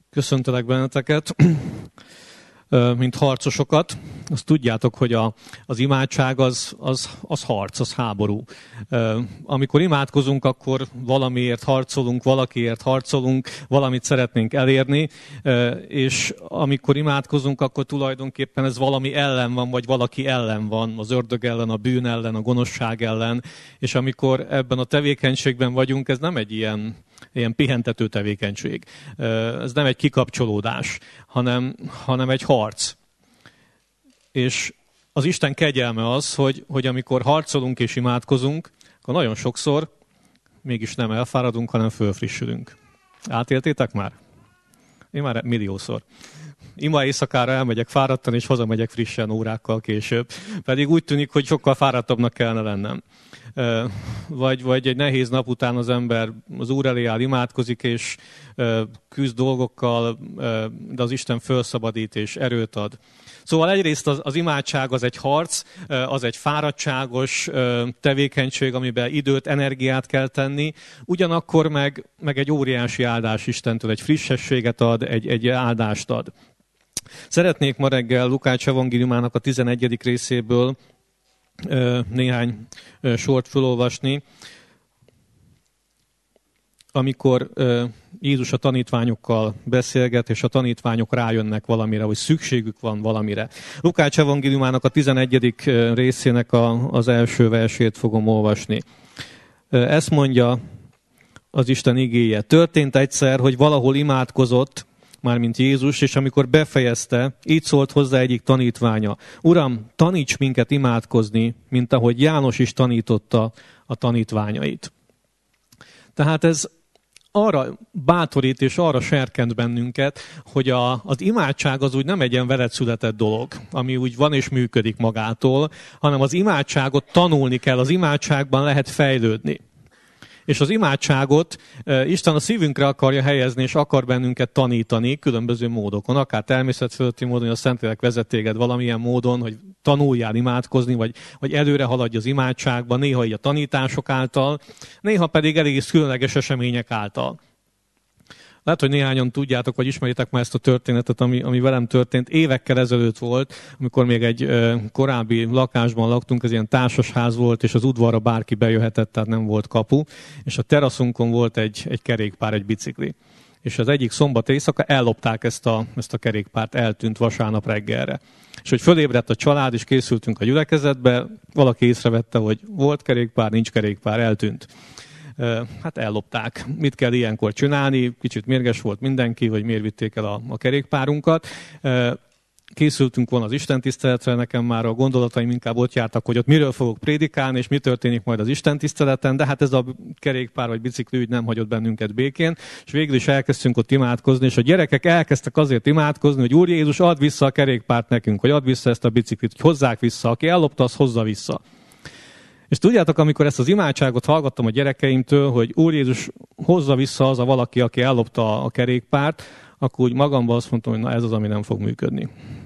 Köszöntelek benneteket, mint harcosokat. Azt tudjátok, hogy az imádság az harc, az háború. Amikor imádkozunk, akkor valamiért harcolunk, valakiért harcolunk, valamit szeretnénk elérni, és amikor imádkozunk, akkor tulajdonképpen ez valami ellen van, vagy valaki ellen van, az ördög ellen, a bűn ellen, a gonoszság ellen, és amikor ebben a tevékenységben vagyunk, ez nem egy ilyen pihentető tevékenység. Ez nem egy kikapcsolódás, hanem egy harc. És az Isten kegyelme az, hogy amikor harcolunk és imádkozunk, akkor nagyon sokszor mégis nem elfáradunk, hanem fölfrissülünk. Átéltétek már? Én már milliószor. Ima éjszakára elmegyek fáradtan, és hazamegyek frissen órákkal később. Pedig úgy tűnik, hogy sokkal fáradtabbnak kellene lennem. Vagy egy nehéz nap után az ember az Úr elé áll, imádkozik, és küzd dolgokkal, de az Isten felszabadít és erőt ad. Szóval egyrészt az imádság az egy harc, az egy fáradtságos tevékenység, amiben időt, energiát kell tenni, ugyanakkor meg egy óriási áldás Istentől, egy frissességet ad, egy áldást ad. Szeretnék ma reggel Lukács evangéliumának a 11. részéből néhány sort felolvasni, amikor Jézus a tanítványokkal beszélget, és a tanítványok rájönnek valamire, hogy szükségük van valamire. Lukács evangéliumának a 11. részének az első versét fogom olvasni. Ezt mondja az Isten igéje. Történt egyszer, hogy valahol imádkozott, mármint Jézus, és amikor befejezte, így szólt hozzá egyik tanítványa. Uram, taníts minket imádkozni, mint ahogy János is tanította a tanítványait. Tehát ez arra bátorít és arra serkent bennünket, hogy az imádság az úgy nem egy ilyen veled született dolog, ami úgy van és működik magától, hanem az imádságot tanulni kell, az imádságban lehet fejlődni. És az imádságot Isten a szívünkre akarja helyezni, és akar bennünket tanítani különböző módokon, akár természetfölötti módon, hogy a Szentlélek vezet téged valamilyen módon, hogy tanuljál imádkozni, vagy előre haladj az imádságban, néha így a tanítások által, néha pedig elég különleges események által. Lehet, hogy néhányan tudjátok, vagy ismeritek már ezt a történetet, ami velem történt. Évekkel ezelőtt volt, amikor még egy korábbi lakásban laktunk, ez ilyen társasház volt, és az udvarra bárki bejöhetett, tehát nem volt kapu, és a teraszunkon volt egy kerékpár, egy bicikli. És az egyik szombat éjszaka ellopták ezt a kerékpárt, eltűnt vasárnap reggelre. És hogy fölébredt a család, és készültünk a gyülekezetbe, valaki észrevette, hogy volt kerékpár, nincs kerékpár, eltűnt. Hát ellopták. Mit kell ilyenkor csinálni? Kicsit mérges volt mindenki, hogy miért vitték el a kerékpárunkat. Készültünk volna az istentiszteletre, nekem már a gondolataim inkább ott jártak, hogy ott miről fogok prédikálni, és mi történik majd az istentiszteleten, de hát ez a kerékpár vagy bicikli ügy nem hagyott bennünket békén, és végül is elkezdtünk ott imádkozni, és a gyerekek elkezdtek azért imádkozni, hogy Úr Jézus, add vissza a kerékpárt nekünk, vagy add vissza ezt a biciklit, hogy hozzák vissza, aki ellopta, az hozza vissza. És tudjátok, amikor ezt az imádságot hallgattam a gyerekeimtől, hogy Úr Jézus hozza vissza az a valaki, aki ellopta a kerékpárt, akkor úgy magamban azt mondtam, hogy na ez az, ami nem fog működni.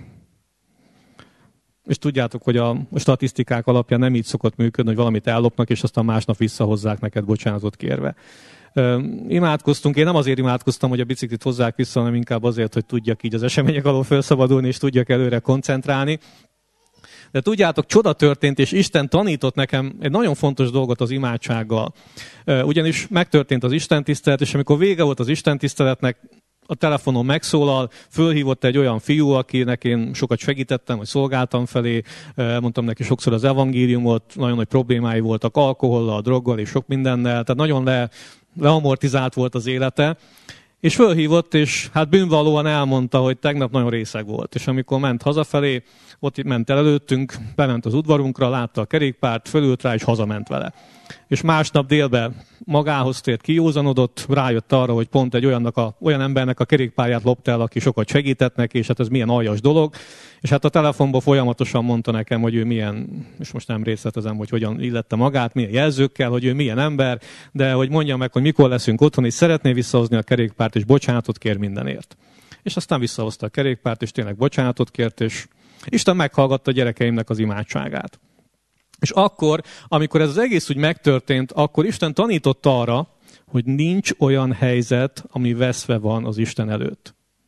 És tudjátok, hogy a statisztikák alapján nem így szokott működni, hogy valamit ellopnak, és aztán másnap visszahozzák neked bocsánatot kérve. Imádkoztunk, én nem azért imádkoztam, hogy a biciklit hozzák vissza, hanem inkább azért, hogy tudjak így az események alól felszabadulni, és tudjak előre koncentrálni. De tudjátok, csoda történt, és Isten tanított nekem egy nagyon fontos dolgot az imádsággal. Ugyanis megtörtént az istentisztelet, és amikor vége volt az istentiszteletnek, a telefonon megszólal, fölhívott egy olyan fiú, akinek én sokat segítettem, vagy szolgáltam felé, mondtam neki sokszor az evangéliumot, nagyon nagy problémái voltak alkohollal, droggal és sok mindennel, tehát nagyon leamortizált volt az élete. És fölhívott, és hát bűnvallóan elmondta, hogy tegnap nagyon részeg volt. És amikor ment hazafelé, ott ment el előttünk, bement az udvarunkra, látta a kerékpárt, fölült rá, és hazament vele. És másnap délben magához tért, kijózanodott, rájött arra, hogy pont egy olyan embernek a kerékpárját lopta el, aki sokat segített neki, és hát ez milyen aljas dolog. És hát a telefonban folyamatosan mondta nekem, hogy ő milyen, és most nem részletezem, hogy hogyan illette magát, milyen jelzőkkel, hogy ő milyen ember, de hogy mondja meg, hogy mikor leszünk otthon, és szeretné visszahozni a kerékpárt, és bocsánatot kér mindenért. És aztán visszahozta a kerékpárt, és tényleg bocsánatot kért, és Isten meghallgatta a gyerekeimnek az imádságát. És akkor, amikor ez az egész úgy megtörtént, akkor Isten tanított arra, hogy nincs olyan helyzet, ami veszve van az Isten előtt.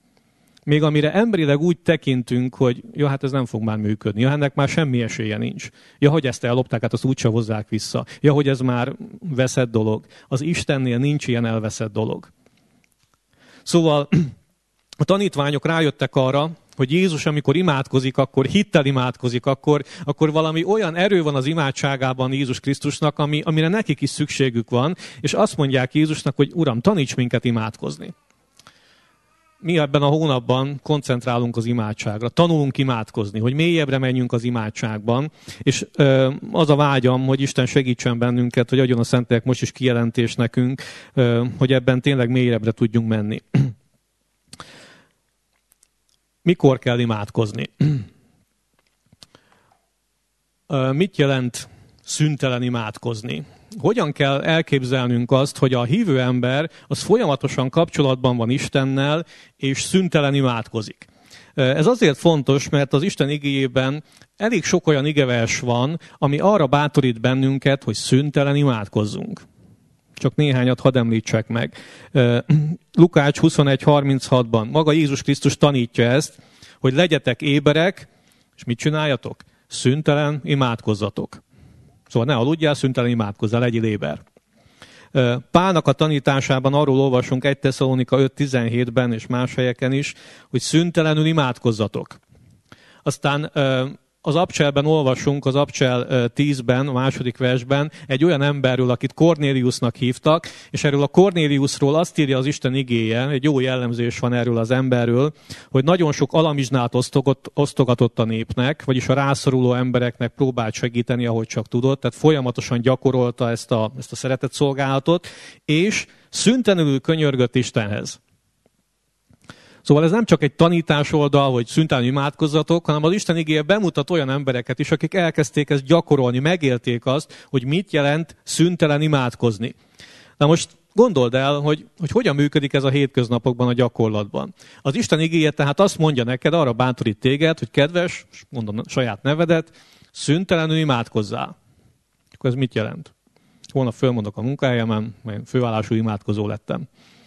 még amire emberileg úgy tekintünk, hogy ja, hát ez nem fog már működni, ja, ennek már semmi esélye nincs. Ja, hogy ezt ellopták, hát azt úgyse hozzák vissza. Ja, hogy ez már veszett dolog. Az Istennél nincs ilyen elveszett dolog. Szóval a tanítványok rájöttek arra, hogy Jézus, amikor imádkozik, akkor hittel imádkozik, akkor valami olyan erő van az imádságában Jézus Krisztusnak, amire nekik is szükségük van, és azt mondják Jézusnak, hogy Uram, taníts minket imádkozni. Mi ebben a hónapban koncentrálunk az imádságra, tanulunk imádkozni, hogy mélyebbre menjünk az imádságban, és az a vágyam, hogy Isten segítsen bennünket, hogy adjon a Szentlélek most is kijelentés nekünk, hogy ebben tényleg mélyebbre tudjunk menni. Mikor kell imádkozni? Mit jelent szüntelen imádkozni? Hogyan kell elképzelnünk azt, hogy a hívő ember az folyamatosan kapcsolatban van Istennel, és szüntelen imádkozik? Ez azért fontos, mert az Isten igéjében elég sok olyan igevers van, ami arra bátorít bennünket, hogy szüntelen imádkozzunk. Csak néhányat hadd említsek meg. Lukács 21:36-ban maga Jézus Krisztus tanítja ezt, hogy legyetek éberek, és mit csináljatok? Szüntelen imádkozzatok. Szóval ne aludjál, szüntelen imádkozzál, legyél éber. Pálnak a tanításában arról olvasunk 1 Tesszalonika 5:17-ben és más helyeken is, hogy szüntelenül imádkozzatok. Aztán az Abcselben olvasunk, az Abcsel 10-ben, a második versben egy olyan emberről, akit Kornéliusnak hívtak, és erről a Kornéliusról azt írja az Isten igéje, egy jó jellemzés van erről az emberről, hogy nagyon sok alamizsnát osztogatott a népnek, vagyis a rászoruló embereknek próbált segíteni, ahogy csak tudott, tehát folyamatosan gyakorolta ezt a szeretett szolgálatot, és szüntelenül könyörgött Istenhez. Szóval ez nem csak egy tanítás oldal, hogy szüntelen imádkozzatok, hanem az Isten igéje bemutat olyan embereket is, akik elkezdték ezt gyakorolni, megélték azt, hogy mit jelent szüntelen imádkozni. Na most gondold el, hogy hogyan működik ez a hétköznapokban, a gyakorlatban. Az Isten igéje tehát azt mondja neked, arra bátorít téged, hogy kedves, mondom saját nevedet, szüntelenül imádkozzál. Akkor ez mit jelent? Holnap fölmondok a munkahelyemen, mert főállású imádkozó lettem.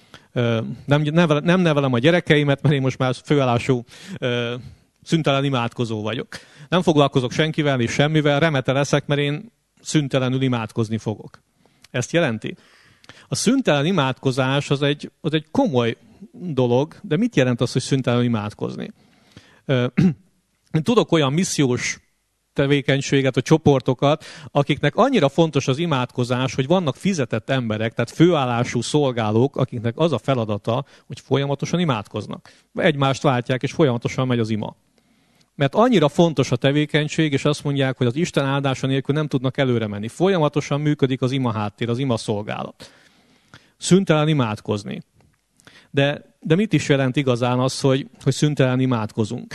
Nem nevelem a gyerekeimet, mert én most már főállású szüntelen imádkozó vagyok. Nem foglalkozok senkivel és semmivel, remete leszek, mert én szüntelenül imádkozni fogok. Ezt jelenti? A szüntelen imádkozás az egy komoly dolog, de mit jelent az, hogy szüntelenül imádkozni? Tudok olyan missziós tevékenységet, a csoportokat, akiknek annyira fontos az imádkozás, hogy vannak fizetett emberek, tehát főállású szolgálók, akiknek az a feladata, hogy folyamatosan imádkoznak. Egymást váltják, és folyamatosan megy az ima. Mert annyira fontos a tevékenység, és azt mondják, hogy az Isten áldása nélkül nem tudnak előre menni. Folyamatosan működik az ima háttér, az ima szolgálat. Szüntelen imádkozni. De mit is jelent igazán az, hogy szüntelen imádkozunk?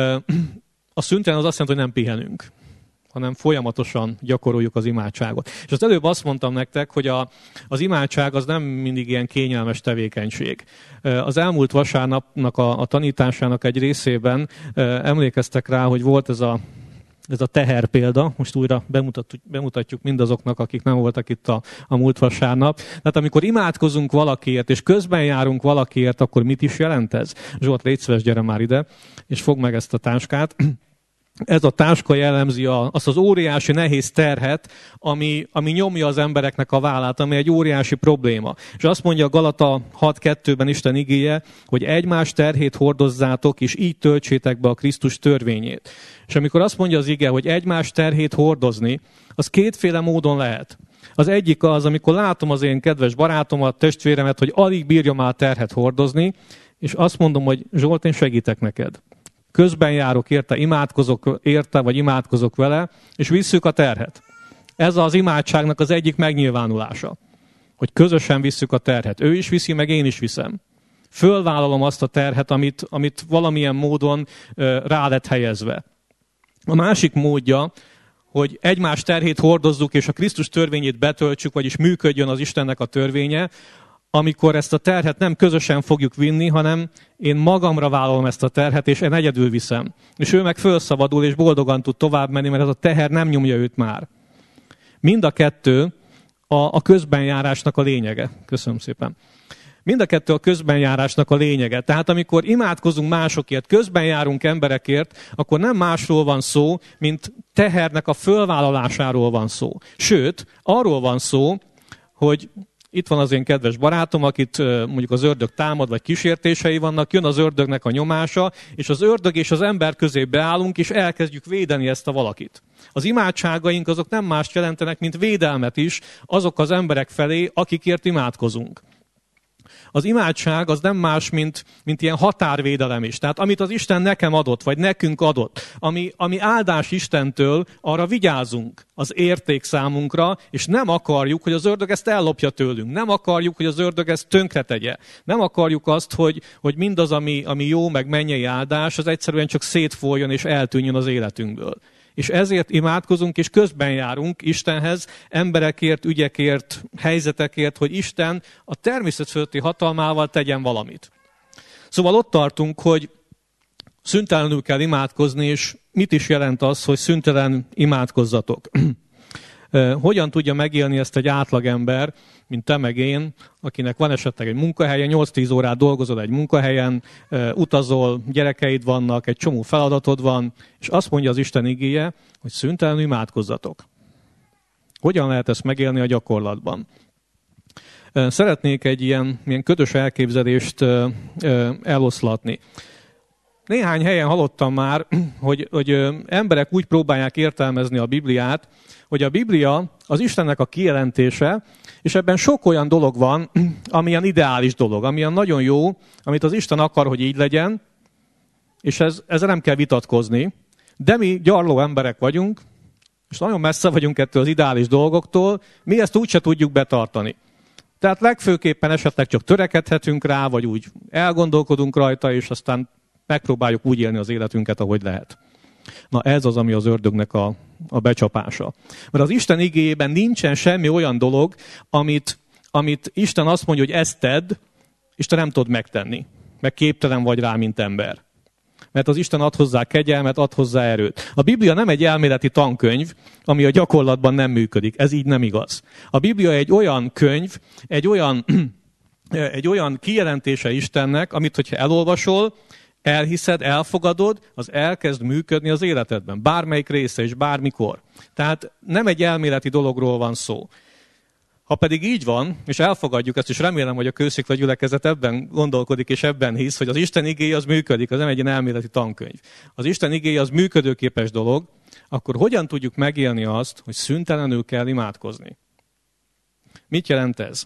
A szüntelen az azt jelenti, hogy nem pihenünk, hanem folyamatosan gyakoroljuk az imádságot. És az előbb azt mondtam nektek, hogy az imádság az nem mindig ilyen kényelmes tevékenység. Az elmúlt vasárnapnak a tanításának egy részében emlékeztek rá, hogy volt ez a teher példa, most újra bemutatjuk mindazoknak, akik nem voltak itt a múlt vasárnap. Tehát amikor imádkozunk valakiért, és közben járunk valakiért, akkor mit is jelent ez? Zsolt, légy szíves, gyere már ide, és fogd meg ezt a táskát. Ez a táska jellemzi azt az óriási nehéz terhet, ami nyomja az embereknek a vállát, ami egy óriási probléma. És azt mondja a Galata 6:2-ben Isten igéje, hogy egymás terhét hordozzátok, és így töltsétek be a Krisztus törvényét. És amikor azt mondja az ige, hogy egymás terhét hordozni, az kétféle módon lehet. Az egyik az, amikor látom az én kedves barátomat, testvéremet, hogy alig bírja már terhet hordozni, és azt mondom, hogy Zsolt, én segítek neked. Közben járok érte, imádkozok érte, vagy imádkozok vele, és visszük a terhet. Ez az imádságnak az egyik megnyilvánulása, hogy közösen visszük a terhet. Ő is viszi, meg én is viszem. Fölvállalom azt a terhet, amit valamilyen módon rá lett helyezve. A másik módja, hogy egymás terhét hordozzuk, és a Krisztus törvényét betöltsük, vagyis működjön az Istennek a törvénye, amikor ezt a terhet nem közösen fogjuk vinni, hanem én magamra vállalom ezt a terhet, és én egyedül viszem. És ő meg felszabadul, és boldogan tud tovább menni, mert ez a teher nem nyomja őt már. Mind a kettő a közbenjárásnak a lényege. Köszönöm szépen. Mind a kettő a közbenjárásnak a lényege. Tehát amikor imádkozunk másokért, közben járunk emberekért, akkor nem másról van szó, mint tehernek a fölvállalásáról van szó. Sőt, arról van szó, hogy itt van az én kedves barátom, akit mondjuk az ördög támad, vagy kísértései vannak, jön az ördögnek a nyomása, és az ördög és az ember közé beállunk, és elkezdjük védeni ezt a valakit. Az imádságaink azok nem mást jelentenek, mint védelmet is azok az emberek felé, akikért imádkozunk. Az imádság az nem más, mint ilyen határvédelem is. Tehát amit az Isten nekem adott, vagy nekünk adott, ami áldás Istentől, arra vigyázunk az érték számunkra, és nem akarjuk, hogy az ördög ezt ellopja tőlünk. Nem akarjuk, hogy az ördög ezt tönkretegye. Nem akarjuk azt, hogy mindaz, ami jó, meg mennyei áldás, az egyszerűen csak szétfoljon és eltűnjön az életünkből. És ezért imádkozunk, és közben járunk Istenhez, emberekért, ügyekért, helyzetekért, hogy Isten a természet fölötti hatalmával tegyen valamit. Szóval ott tartunk, hogy szüntelenül kell imádkozni, és mit is jelent az, hogy szüntelen imádkozzatok? Hogyan tudja megélni ezt egy átlagember, mint te meg én, akinek van esetleg egy munkahelye, 8-10 órát dolgozol egy munkahelyen, utazol, gyerekeid vannak, egy csomó feladatod van, és azt mondja az Isten igéje, hogy szüntelenül imádkozzatok. Hogyan lehet ezt megélni a gyakorlatban? Szeretnék egy ilyen ködös elképzelést eloszlatni. Néhány helyen hallottam már, hogy emberek úgy próbálják értelmezni a Bibliát, hogy a Biblia az Istennek a kijelentése, és ebben sok olyan dolog van, amilyen ideális dolog, amilyen nagyon jó, amit az Isten akar, hogy így legyen, és ezzel nem kell vitatkozni, de mi gyarló emberek vagyunk, és nagyon messze vagyunk ettől az ideális dolgoktól, mi ezt úgyse tudjuk betartani. Tehát legfőképpen esetleg csak törekedhetünk rá, vagy úgy elgondolkodunk rajta, és aztán megpróbáljuk úgy élni az életünket, ahogy lehet. Na ez az, ami az ördögnek a becsapása. Mert az Isten igéjében nincsen semmi olyan dolog, amit Isten azt mondja, hogy ezt tedd, és te nem tudod megtenni. Meg képtelen vagy rá, mint ember. Mert az Isten ad hozzá kegyelmet, ad hozzá erőt. A Biblia nem egy elméleti tankönyv, ami a gyakorlatban nem működik. Ez így nem igaz. A Biblia egy olyan könyv, egy olyan kijelentése Istennek, amit, hogyha elolvasol, elhiszed, elfogadod, az elkezd működni az életedben. Bármelyik része és bármikor. Tehát nem egy elméleti dologról van szó. Ha pedig így van, és elfogadjuk ezt, és remélem, hogy a Kőszikla gyülekezet ebben gondolkodik, és ebben hisz, hogy az Isten igéje az működik, az nem egy ilyen elméleti tankönyv. Az Isten igéje az működőképes dolog, akkor hogyan tudjuk megélni azt, hogy szüntelenül kell imádkozni? Mit jelent ez?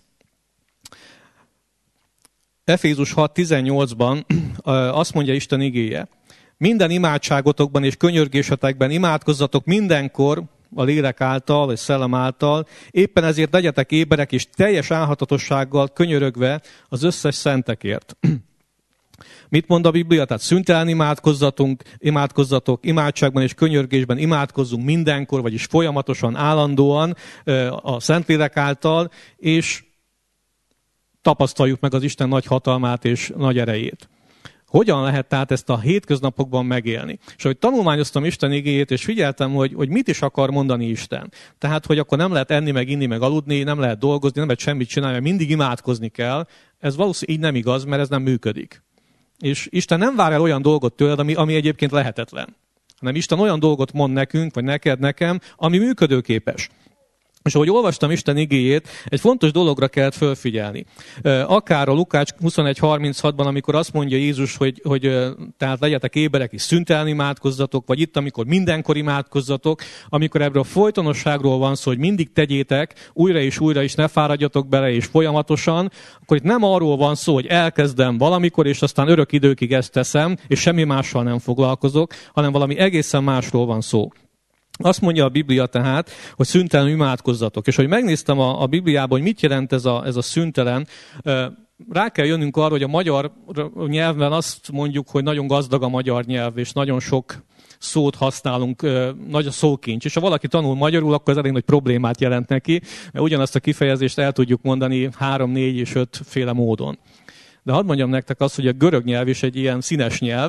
Efézus 6.18-ban azt mondja Isten igéje, minden imádságotokban és könyörgésetekben imádkozzatok mindenkor a lélek által, vagy szellem által, éppen ezért legyetek éberek és teljes álhatatossággal könyörögve az összes szentekért. Mit mond a Biblia? Tehát szüntelen imádkozzatok, imádságban és könyörgésben imádkozzunk mindenkor, vagyis folyamatosan, állandóan a Szentlélek által, és tapasztaljuk meg az Isten nagy hatalmát és nagy erejét. Hogyan lehet tehát ezt a hétköznapokban megélni? És ahogy tanulmányoztam Isten igéjét, és figyeltem, hogy mit is akar mondani Isten. Tehát, hogy akkor nem lehet enni, meg inni, meg aludni, nem lehet dolgozni, nem lehet semmit csinálni, mert mindig imádkozni kell. Ez valószínűleg így nem igaz, mert ez nem működik. És Isten nem vár el olyan dolgot tőled, ami egyébként lehetetlen. Hanem Isten olyan dolgot mond nekünk, vagy neked, nekem, ami működőképes. És ahogy olvastam Isten igéjét, egy fontos dologra kellett fölfigyelni. Akár a Lukács 21.36-ban, amikor azt mondja Jézus, hogy tehát legyetek éberek és szüntelen imádkozzatok, vagy itt, amikor mindenkor imádkozzatok, amikor ebből a folytonosságról van szó, hogy mindig tegyétek, újra és ne fáradjatok bele, és folyamatosan, akkor itt nem arról van szó, hogy elkezdem valamikor, és aztán örök időkig ezt teszem, és semmi mással nem foglalkozok, hanem valami egészen másról van szó. Azt mondja a Biblia tehát, hogy szüntelen imádkozzatok. És hogy megnéztem a Bibliában, hogy mit jelent ez a szüntelen, rá kell jönnünk arra, hogy a magyar nyelvben azt mondjuk, hogy nagyon gazdag a magyar nyelv, és nagyon sok szót használunk, nagy a szókincs. És ha valaki tanul magyarul, akkor ez elég nagy problémát jelent neki, mert ugyanazt a kifejezést el tudjuk mondani 3, 4 és 5 féle módon. De hadd mondjam nektek azt, hogy a görög nyelv is egy ilyen színes nyelv,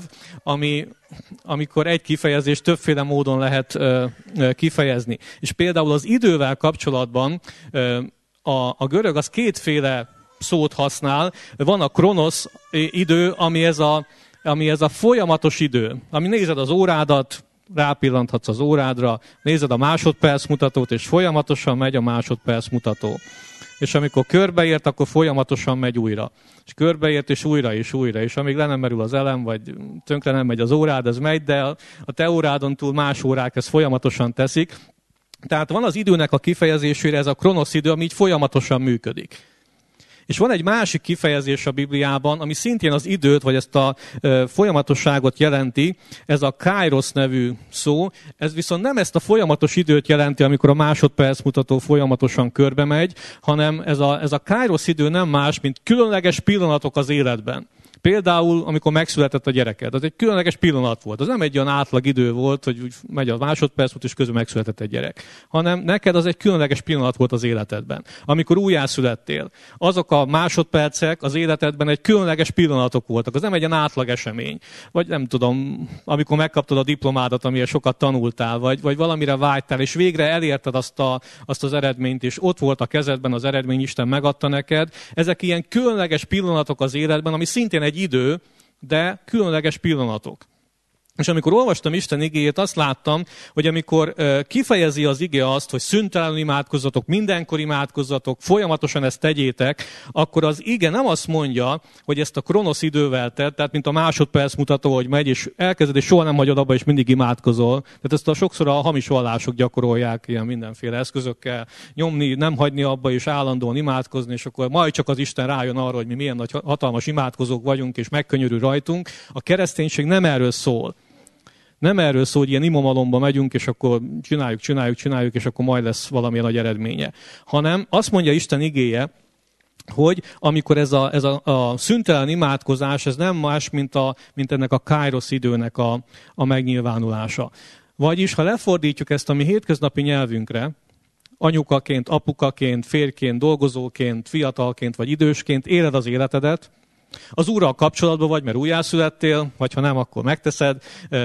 amikor egy kifejezést többféle módon lehet kifejezni. És például az idővel kapcsolatban a görög az kétféle szót használ. Van a kronosz idő, ami ez a folyamatos idő. Ami nézed az órádat, rápillanthatsz az órádra, nézed a másodperc mutatót, és folyamatosan megy a másodperc mutató. És amikor körbeért, akkor folyamatosan megy újra. És körbeért, és újra, és újra. És amíg le nem merül az elem, vagy tönkre nem megy az órád, ez megy, de a te órádon túl más órák ezt folyamatosan teszik. Tehát van az időnek a kifejezésére ez a kronosz idő, ami így folyamatosan működik. És van egy másik kifejezés a Bibliában, ami szintén az időt, vagy ezt a folyamatosságot jelenti, ez a kairos nevű szó. Ez viszont nem ezt a folyamatos időt jelenti, amikor a másodperc mutató folyamatosan körbe megy, hanem ez a kairos idő nem más, mint különleges pillanatok az életben. Például, amikor megszületett a gyereked, az egy különleges pillanat volt. Az nem egy olyan átlag idő volt, hogy úgy megy a másodperc, és közben megszületett egy gyerek. Hanem neked az egy különleges pillanat volt az életedben. Amikor újjászülettél, azok a másodpercek az életedben egy különleges pillanatok voltak. Az nem egy olyan átlag esemény. Vagy nem tudom, amikor megkaptad a diplomádat, amire sokat tanultál, vagy valamire vágytál, és végre elérted azt az eredményt, és ott volt a kezedben az eredmény, Isten megadta neked. Ezek ilyen különleges pillanatok az életben, ami szintén egy idő, de különleges pillanatok. És amikor olvastam Isten igéjét, azt láttam, hogy amikor kifejezi az ige azt, hogy szüntelenül imádkozzatok, mindenkor imádkozzatok, folyamatosan ezt tegyétek, akkor az ige nem azt mondja, hogy ezt a kronosz idővel tett, tehát mint a másodperc mutató, hogy megy, és elkezded, és soha nem hagyod abba, és mindig imádkozol. Tehát ezt sokszor a hamis vallások gyakorolják ilyen mindenféle eszközökkel, nyomni, nem hagyni abba, és állandóan imádkozni, és akkor majd csak az Isten rájön arra, hogy mi milyen nagy hatalmas imádkozók vagyunk, és megkönyörül rajtunk. A kereszténység nem erről szól. Nem erről szól, hogy ilyen imamalomba megyünk, és akkor csináljuk, és akkor majd lesz valamilyen nagy eredménye. Hanem azt mondja Isten igéje, hogy amikor ez a szüntelen imádkozás, ez nem más, mint ennek a kairos időnek a megnyilvánulása. Vagyis, ha lefordítjuk ezt a mi hétköznapi nyelvünkre, anyukaként, apukaként, férjként, dolgozóként, fiatalként vagy idősként éled az életedet, az Úrral kapcsolatban vagy, mert újjászülettél, vagy ha nem, akkor megteszed,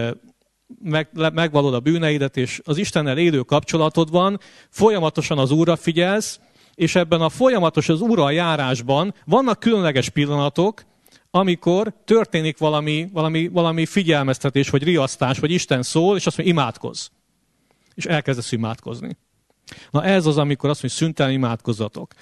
megvalod a bűneidet, és az Istennel élő kapcsolatod van, folyamatosan az Úrra figyelsz, és ebben a folyamatos az Úrral járásban vannak különleges pillanatok, amikor történik valami figyelmeztetés, vagy riasztás, vagy Isten szól, és azt mondja, imádkozz. És elkezdesz imádkozni. Na ez az, amikor azt mondja, szüntelen imádkozzatok.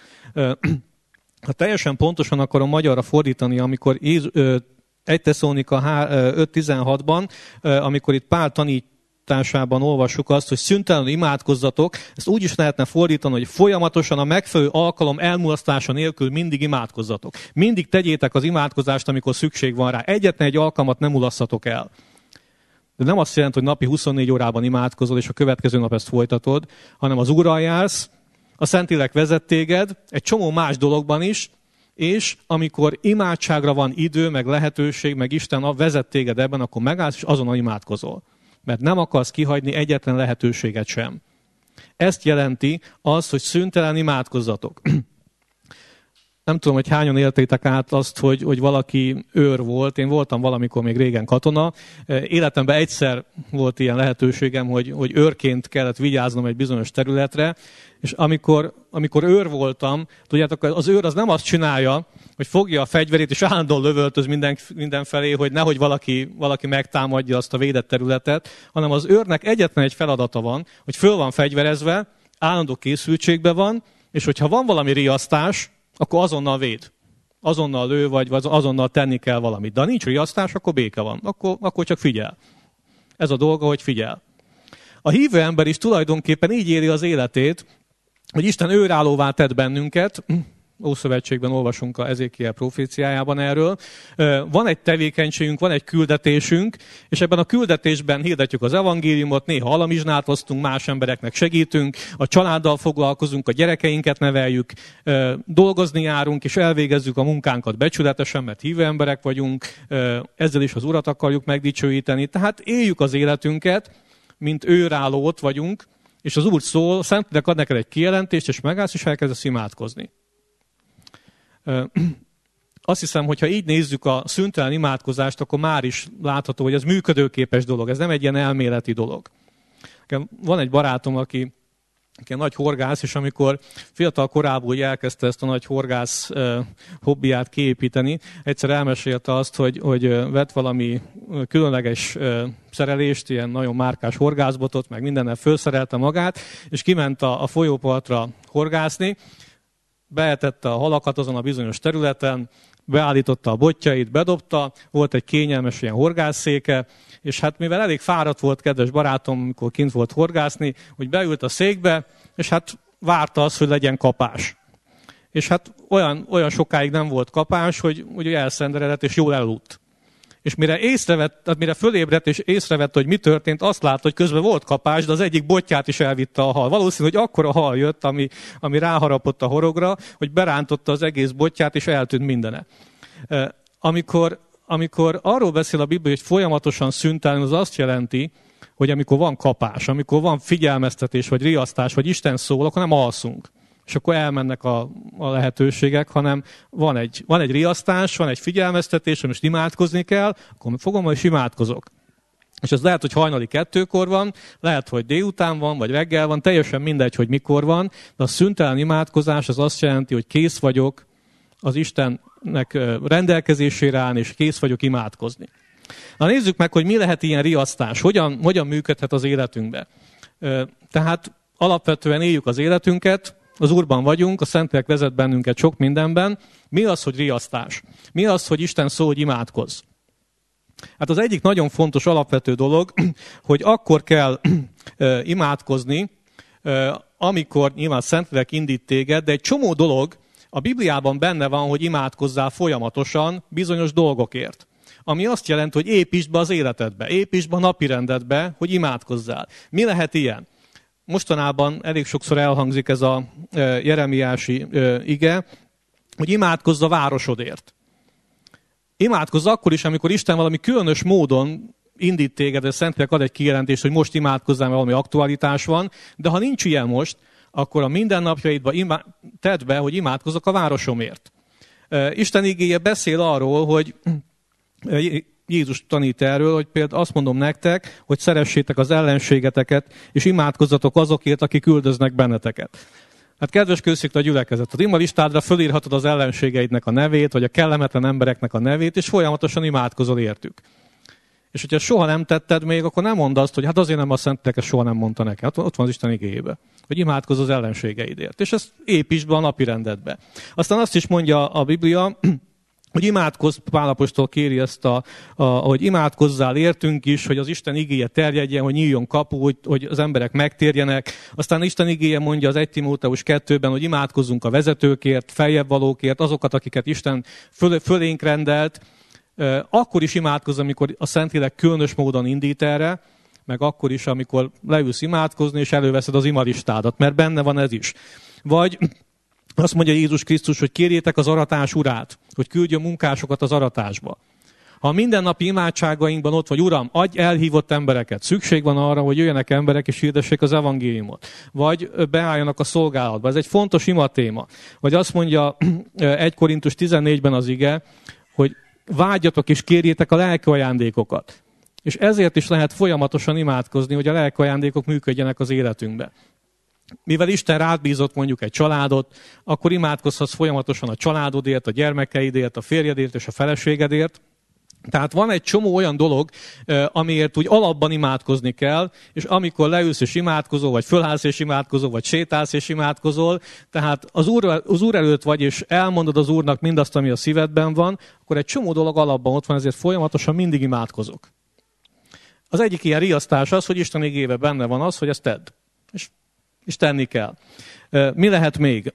Ha teljesen pontosan akarom magyarra fordítani, amikor 1 Tesszalonika 5.16-ban, amikor itt Pál tanításában olvassuk azt, hogy szüntelenül imádkozzatok, ezt úgy is lehetne fordítani, hogy folyamatosan a megfelelő alkalom elmulasztása nélkül mindig imádkozzatok. Mindig tegyétek az imádkozást, amikor szükség van rá. Egyetlen egy alkalmat nem mulasszatok el. De nem azt jelenti, hogy napi 24 órában imádkozol, és a következő nap ezt folytatod, hanem az Úrral jársz, a Szentlélek vezet téged, egy csomó más dologban is, és amikor imádságra van idő, meg lehetőség, meg Isten vezet téged ebben, akkor megállsz, és azonnal imádkozol. Mert nem akarsz kihagyni egyetlen lehetőséget sem. Ezt jelenti az, hogy szüntelen imádkozzatok. Nem tudom, hogy hányan éltétek át azt, hogy valaki őr volt. Én voltam valamikor még régen katona. Életemben egyszer volt ilyen lehetőségem, hogy őrként kellett vigyáznom egy bizonyos területre, és amikor őr voltam, tudjátok, az őr az nem azt csinálja, hogy fogja a fegyverét, és állandóan lövöltöz mindenfelé, hogy nehogy valaki megtámadja azt a védett területet, hanem az őrnek egyetlen egy feladata van, hogy föl van fegyverezve, állandó készültségben van, és hogyha van valami riasztás, akkor azonnal véd. Azonnal lő, vagy azonnal tenni kell valamit. De ha nincs riasztás, akkor béke van. Akkor csak figyel. Ez a dolga, hogy figyel. A hívő ember is tulajdonképpen így éli az életét, hogy Isten őrállóvá tett bennünket. Ószövetségben olvasunk a Ezékiel proféciájában erről. Van egy tevékenységünk, van egy küldetésünk, és ebben a küldetésben hirdetjük az evangéliumot, néha alamizsnát osztunk, más embereknek segítünk, a családdal foglalkozunk, a gyerekeinket neveljük, dolgozni járunk, és elvégezzük a munkánkat becsületesen, mert hívő emberek vagyunk, ezzel is az Urat akarjuk megdicsőíteni. Tehát éljük az életünket, mint őrálló ott vagyunk, és az Úr szól, Szentlélek ad neked egy kijelentést, és megállsz, és elkezdesz imádkozni. Azt hiszem, hogy ha így nézzük a szüntelen imádkozást, akkor már is látható, hogy ez működőképes dolog. Ez nem egy ilyen elméleti dolog. Van egy barátom, aki ilyen nagy horgász, és amikor fiatal korából elkezdte ezt a nagy horgász hobbiát kiépíteni, egyszer elmesélte azt, hogy vett valami különleges szerelést, ilyen nagyon márkás horgászbotot, meg mindennel felszerelte magát, és kiment a folyópartra horgászni, beetette a halakat azon a bizonyos területen, beállította a botjait, bedobta, volt egy kényelmes ilyen horgászszéke, és hát mivel elég fáradt volt, kedves barátom, amikor kint volt horgászni, hogy beült a székbe, és hát várta azt, hogy legyen kapás. És hát olyan sokáig nem volt kapás, hogy elszenderedett és jól elaludt. És mire fölébredt és észrevette, hogy mi történt, azt látta, hogy közben volt kapás, de az egyik botját is elvitte a hal. Valószínű, hogy akkora hal jött, ami ráharapott a horogra, hogy berántotta az egész botját, és eltűnt mindene. Amikor arról beszél a Biblia, hogy folyamatosan szüntelni, az azt jelenti, hogy amikor van kapás, amikor van figyelmeztetés, vagy riasztás, vagy Isten szól, akkor nem alszunk. És akkor elmennek a lehetőségek, hanem van egy riasztás, van egy figyelmeztetés, hogy most imádkozni kell, akkor fogom, és imádkozok. És ez lehet, hogy hajnali 2-kor van, lehet, hogy délután van, vagy reggel van, teljesen mindegy, hogy mikor van, de a szüntelen imádkozás az azt jelenti, hogy kész vagyok az Istennek rendelkezésére állni, és kész vagyok imádkozni. Na nézzük meg, hogy mi lehet ilyen riasztás, hogyan működhet az életünkbe. Tehát alapvetően éljük az életünket, az Úrban vagyunk, a Szentlélek vezet bennünket sok mindenben. Mi az, hogy riasztás? Mi az, hogy Isten szól, hogy imádkozz? Hát az egyik nagyon fontos alapvető dolog, hogy akkor kell imádkozni, amikor nyilván Szentlélek indít téged, de egy csomó dolog a Bibliában benne van, hogy imádkozzál folyamatosan bizonyos dolgokért. Ami azt jelenti, hogy építsd be az életedbe, építsd be a napirendedbe, hogy imádkozzál. Mi lehet ilyen? Mostanában elég sokszor elhangzik ez a jeremiási ige, hogy imádkozz a városodért. Imádkozz akkor is, amikor Isten valami különös módon indít téged, és Szentlélek ad egy kijelentést, hogy most imádkozzál, mert valami aktualitás van, de ha nincs ilyen most, akkor a mindennapjaidban tedd be, hogy imádkozzak a városomért. Isten igéje beszél arról, hogy Jézus tanít erről, hogy például azt mondom nektek, hogy szeressétek az ellenségeteket, és imádkozzatok azokért, akik üldöznek benneteket. Hát kedves közszikla gyülekezet, az imalistádra fölírhatod az ellenségeidnek a nevét, vagy a kellemetlen embereknek a nevét, és folyamatosan imádkozol értük. És hogyha soha nem tetted még, akkor nem mondd azt, hogy hát azért nem a Szentlélek, ezt soha nem mondta neki. Hát ott van az Isten igéjébe, hogy imádkozz az ellenségeidért. És ezt építsd be a napirendedbe. Aztán azt is mondja a Biblia, hogy imádkozz, Pál apostol kéri ezt, hogy imádkozzál értünk is, hogy az Isten igéje terjedjen, hogy nyíljon kapu, hogy az emberek megtérjenek. Aztán Isten igéje mondja az 1 Timóteus 2-ben, hogy imádkozzunk a vezetőkért, feljebb valókért, azokat, akiket Isten fölénk rendelt. Akkor is imádkozz, amikor a Szentlélek különös módon indít erre, meg akkor is, amikor leülsz imádkozni, és előveszed az imalistádat, mert benne van ez is. Vagy azt mondja Jézus Krisztus, hogy kérjétek az aratás urát, hogy küldjön munkásokat az aratásba. Ha a mindennapi imádságainkban ott vagy, Uram, adj elhívott embereket, szükség van arra, hogy jöjjenek emberek és hirdessék az evangéliumot. Vagy beálljanak a szolgálatba. Ez egy fontos imatéma. Vagy azt mondja 1 Korintus 14-ben az ige, hogy vágyatok és kérjétek a lelki ajándékokat. És ezért is lehet folyamatosan imádkozni, hogy a lelki ajándékok működjenek az életünkbe. Mivel Isten rád bízott mondjuk egy családot, akkor imádkozhatsz folyamatosan a családodért, a gyermekeidért, a férjedért és a feleségedért. Tehát van egy csomó olyan dolog, amiért úgy alapban imádkozni kell, és amikor leülsz és imádkozol, vagy fölhállsz és imádkozol, vagy sétálsz és imádkozol, tehát az Úr előtt vagy, és elmondod az Úrnak mindazt, ami a szívedben van, akkor egy csomó dolog alapban ott van, ezért folyamatosan mindig imádkozok. Az egyik ilyen riasztás az, hogy Isten igébe benne van az, hogy ezt tedd. És tenni kell. Mi lehet még?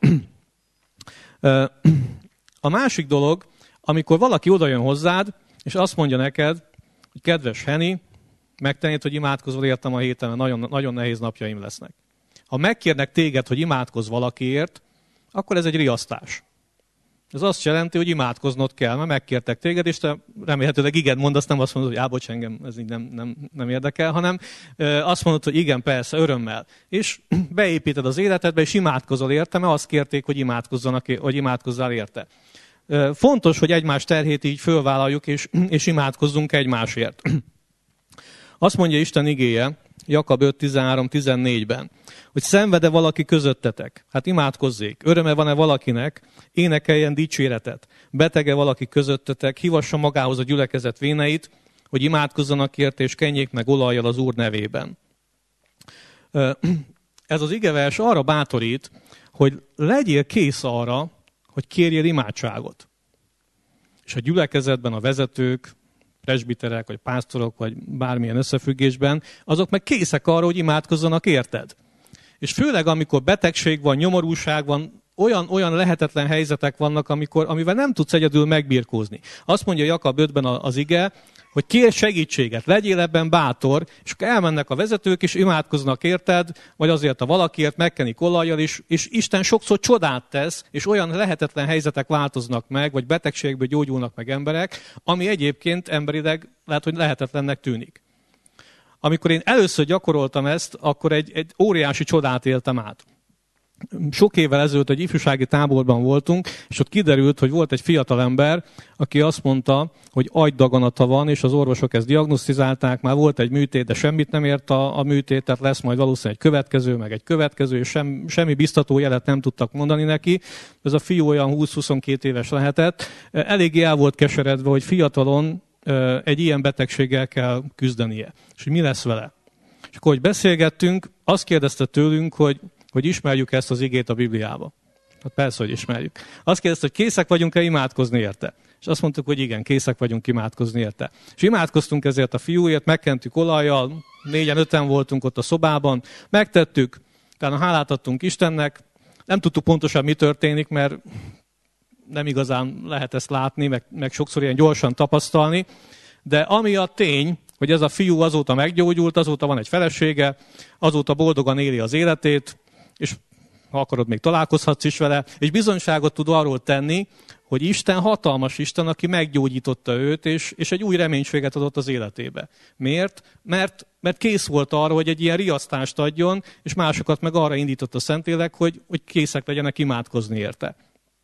A másik dolog, amikor valaki odajön hozzád, és azt mondja neked, hogy kedves Henny, megtennéd, hogy imádkozol értem a héten, mert nagyon, nagyon nehéz napjaim lesznek. Ha megkérnek téged, hogy imádkozz valakiért, akkor ez egy riasztás. Ez azt jelenti, hogy imádkoznod kell, mert megkértek téged, és te remélhetőleg igen mondasz, nem azt mondod, hogy bocs, engem ez így nem érdekel, hanem azt mondod, hogy igen, persze, örömmel. És beépíted az életedbe, és imádkozol érte, mert azt kérték, hogy imádkozzál érte. Fontos, hogy egymás terhét így fölvállaljuk, és imádkozzunk egymásért. Azt mondja Isten igéje, Jakab 5, 13, 14-ben, hogy szenved-e valaki közöttetek? Hát imádkozzék. Öröme van-e valakinek? Énekeljen dicséretet. Betege valaki közöttetek? Hívassa magához a gyülekezet véneit, hogy imádkozzanak érte, és kenjék meg olajjal az Úr nevében. Ez az igevers arra bátorít, hogy legyél kész arra, hogy kérjél imádságot. És a gyülekezetben a vezetők, presbiterek, vagy pásztorok, vagy bármilyen összefüggésben, azok meg készek arra, hogy imádkozzanak érted. És főleg, amikor betegség van, nyomorúság van, olyan lehetetlen helyzetek vannak, amivel nem tudsz egyedül megbirkózni. Azt mondja Jakab 5-ben az ige, hogy kérj segítséget, legyél ebben bátor, és akkor elmennek a vezetők, és imádkoznak érted, vagy azért a valakiért megkenik olajjal, és Isten sokszor csodát tesz, és olyan lehetetlen helyzetek változnak meg, vagy betegségből gyógyulnak meg emberek, ami egyébként emberileg lehet, hogy lehetetlennek tűnik. Amikor én először gyakoroltam ezt, akkor egy óriási csodát éltem át. Sok évvel ezelőtt egy ifjúsági táborban voltunk, és ott kiderült, hogy volt egy fiatalember, aki azt mondta, hogy agydaganata van, és az orvosok ezt diagnosztizálták, már volt egy műtét, de semmit nem ért a műtét, tehát lesz majd valószínűleg egy következő, és semmi biztató jelet nem tudtak mondani neki. Ez a fiú olyan 20-22 éves lehetett. Eléggé el volt keseredve, hogy fiatalon egy ilyen betegséggel kell küzdenie. És hogy mi lesz vele? És akkor, hogy beszélgettünk, azt kérdezte tőlünk, hogy ismerjük ezt az igét a Bibliába. Hát persze, hogy ismerjük. Azt kérdezte, hogy készek vagyunk-e imádkozni érte. És azt mondtuk, hogy igen, készek vagyunk imádkozni érte. És imádkoztunk ezért a fiúért, megkentük olajjal, 4-5 voltunk ott a szobában, megtettük, utána hálát adtunk Istennek, nem tudtuk pontosan, mi történik, mert nem igazán lehet ezt látni, meg sokszor ilyen gyorsan tapasztalni, de ami a tény, hogy ez a fiú azóta meggyógyult, azóta van egy felesége, azóta boldogan éli az életét, és ha akarod, még találkozhatsz is vele, és bizonyságot tud arról tenni, hogy Isten hatalmas Isten, aki meggyógyította őt, és egy új reménységet adott az életébe. Miért? Mert kész volt arra, hogy egy ilyen riasztást adjon, és másokat meg arra indított a Szentlélek, hogy készek legyenek imádkozni érte.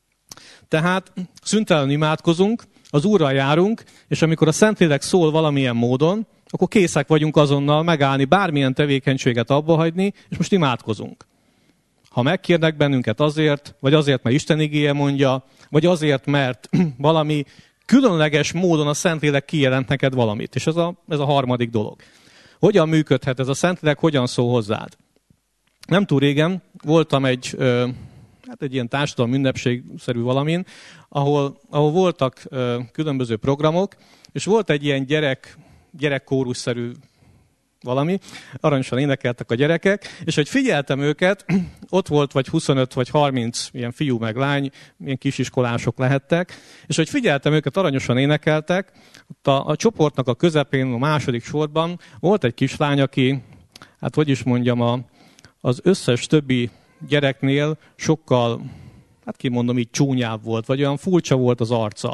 Tehát szüntelenül imádkozunk, az Úrral járunk, és amikor a Szentlélek szól valamilyen módon, akkor készek vagyunk azonnal megállni, bármilyen tevékenységet abbahagyni, és most imádkozunk. Ha megkérnek bennünket azért, vagy azért, mert Isten igéje mondja, vagy azért, mert valami különleges módon a Szentlélek kijelent neked valamit. És ez a harmadik dolog. Hogyan működhet ez a Szentlélek, hogyan szól hozzád? Nem túl régen voltam egy ilyen társadalmi ünnepségszerű valamin, ahol voltak különböző programok, és volt egy ilyen gyerekkórusszerű valami, aranyosan énekeltek a gyerekek, és hogy figyeltem őket, ott volt vagy 25 vagy 30 ilyen fiú meg lány, ilyen kisiskolások lehettek, és hogy figyeltem őket, aranyosan énekeltek, ott a csoportnak a közepén, a második sorban volt egy kislány, aki, hát hogy is mondjam, az összes többi gyereknél sokkal, hát kimondom így, csúnyább volt, vagy olyan furcsa volt az arca.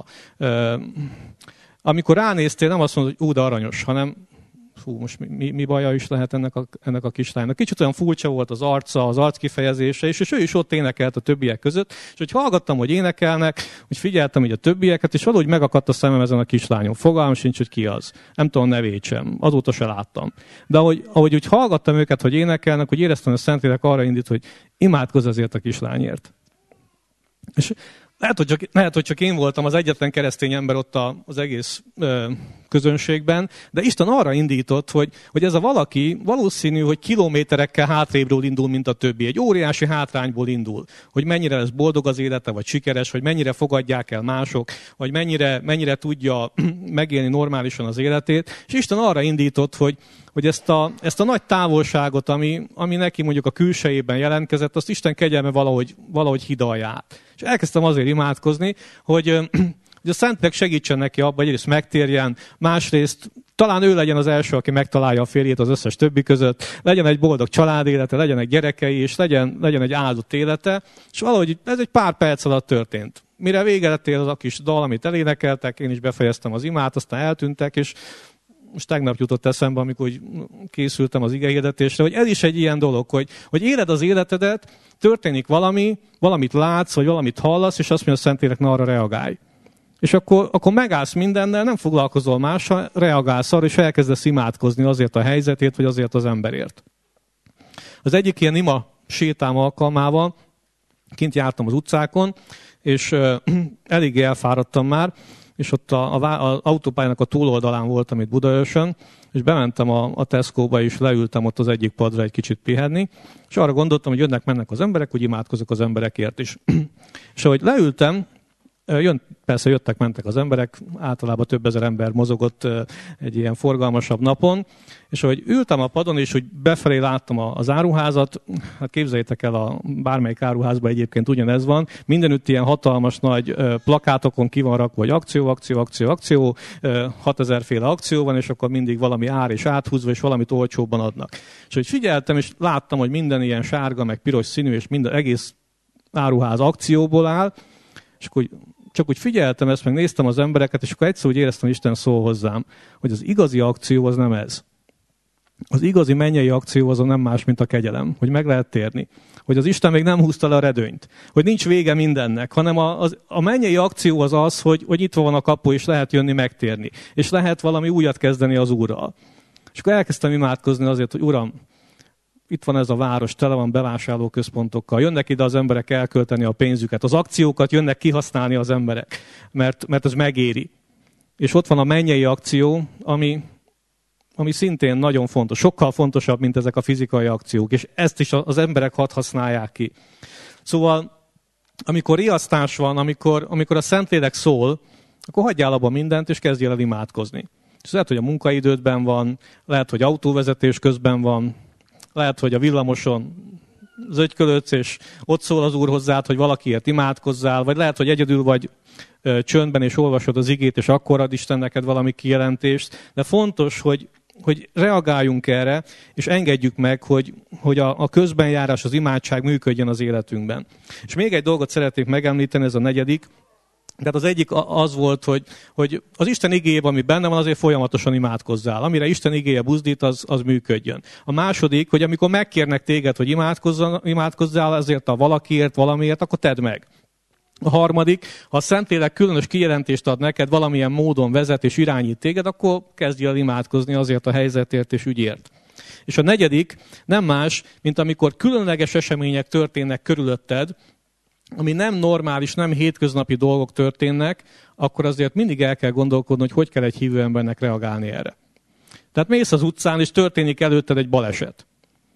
Amikor ránéztél, nem azt mondod, hogy de aranyos, hanem most mi baja is lehet ennek a kislánynak. Kicsit olyan furcsa volt az arca, az arckifejezése, és ő is ott énekelt a többiek között, és hogy hallgattam, hogy énekelnek, hogy figyeltem így a többieket, és valahogy megakadt a szemem ezen a kislányon. Fogalmam sincs, hogy ki az. Nem tudom a nevét sem. Azóta se láttam. De ahogy úgy hallgattam őket, hogy énekelnek, hogy éreztem, hogy a Szentlélek arra indít, hogy imádkozz azért a kislányért. És lehet, hogy csak én voltam az egyetlen keresztény ember ott az egész közönségben, de Isten arra indított, hogy ez a valaki valószínű, hogy kilométerekkel hátrébről indul, mint a többi. Egy óriási hátrányból indul, hogy mennyire lesz boldog az élete, vagy sikeres, vagy mennyire fogadják el mások, vagy mennyire tudja megélni normálisan az életét. És Isten arra indított, hogy ezt a nagy távolságot, ami neki mondjuk a külsejében jelentkezett, azt Isten kegyelme valahogy hidalja át. És elkezdtem azért imádkozni, hogy a Szentlélek segítsen neki abban, hogy egyrészt megtérjen, másrészt talán ő legyen az első, aki megtalálja a férjét az összes többi között, legyen egy boldog családélete, legyenek gyerekei, és legyen egy áldott élete, és valahogy ez egy pár perc alatt történt. Mire vége lett az a kis dal, amit elénekeltek, én is befejeztem az imát, aztán eltűntek, és most tegnap jutott eszembe, amikor készültem az igehirdetésre, hogy ez is egy ilyen dolog, hogy éled az életedet, történik valamit látsz, vagy valamit hallasz, és azt mondja a Szentlélek, na arra reagálj. És akkor megállsz mindennel, nem foglalkozol mással, reagálsz arra, és elkezdesz imádkozni azért a helyzetért, vagy azért az emberért. Az egyik ilyen ima sétám alkalmával kint jártam az utcákon, és eléggé elfáradtam már, és ott az autópályának a túloldalán voltam itt Budaörsön, és bementem a Tesco-ba, és leültem ott az egyik padra egy kicsit pihenni, és arra gondoltam, hogy jönnek-mennek az emberek, hogy imádkozok az emberekért is. És ahogy leültem, persze jöttek-mentek az emberek, általában több ezer ember mozogott egy ilyen forgalmasabb napon, és ahogy ültem a padon, és úgy befelé láttam az áruházat, hát képzeljétek el, bármelyik áruházban egyébként ugyanez van, mindenütt ilyen hatalmas nagy plakátokon ki van rakva, hogy akció, 6000 féle akció van, és akkor mindig valami ár és áthúzva, és valamit olcsóbban adnak. És hogy figyeltem, és láttam, hogy minden ilyen sárga, meg piros színű, és minden egész áruház akcióból áll, és akkor csak úgy figyeltem ezt, meg néztem az embereket, és akkor egyszer úgy éreztem, hogy Isten szól hozzám, hogy az igazi akció az nem ez. Az igazi mennyei akció az nem más, mint a kegyelem, hogy meg lehet térni. Hogy az Isten még nem húzta le a redőnyt. Hogy nincs vége mindennek, hanem a mennyei akció az az, hogy nyitva van a kapu, és lehet jönni megtérni. És lehet valami újat kezdeni az Úrral. És akkor elkezdtem imádkozni azért, hogy Uram, itt van ez a város, tele van bevásárlóközpontokkal. Jönnek ide az emberek elkölteni a pénzüket. Az akciókat jönnek kihasználni az emberek, mert ez megéri. És ott van a mennyei akció, ami szintén nagyon fontos. Sokkal fontosabb, mint ezek a fizikai akciók. És ezt is az emberek hadd használják ki. Szóval, amikor riasztás van, amikor a Szentlélek szól, akkor hagyjál abba mindent, és kezdjél el imádkozni. És lehet, hogy a munkaidődben van, lehet, hogy autóvezetés közben van, lehet, hogy a villamoson zögykölődsz, és ott szól az Úr hozzád, hogy valakiért imádkozzál, vagy lehet, hogy egyedül vagy csöndben, és olvasod az igét, és akkor ad Isten neked valami kijelentést. De fontos, hogy reagáljunk erre, és engedjük meg, hogy a közbenjárás, az imádság működjön az életünkben. És még egy dolgot szeretnék megemlíteni, ez a negyedik. Tehát az egyik az volt, hogy az Isten igéjében, ami benne van, azért folyamatosan imádkozzál. Amire Isten igéje buzdít, az működjön. A második, hogy amikor megkérnek téged, hogy imádkozzál azért a valakiért, valamiért, akkor tedd meg. A harmadik, ha a Szentlélek különös kijelentést ad neked, valamilyen módon vezet és irányít téged, akkor kezdj el imádkozni azért a helyzetért és ügyért. És a negyedik nem más, mint amikor különleges események történnek körülötted, ami nem normális, nem hétköznapi dolgok történnek, akkor azért mindig el kell gondolkodni, hogy kell egy hívő embernek reagálni erre. Tehát mész az utcán, és történik előtted egy baleset.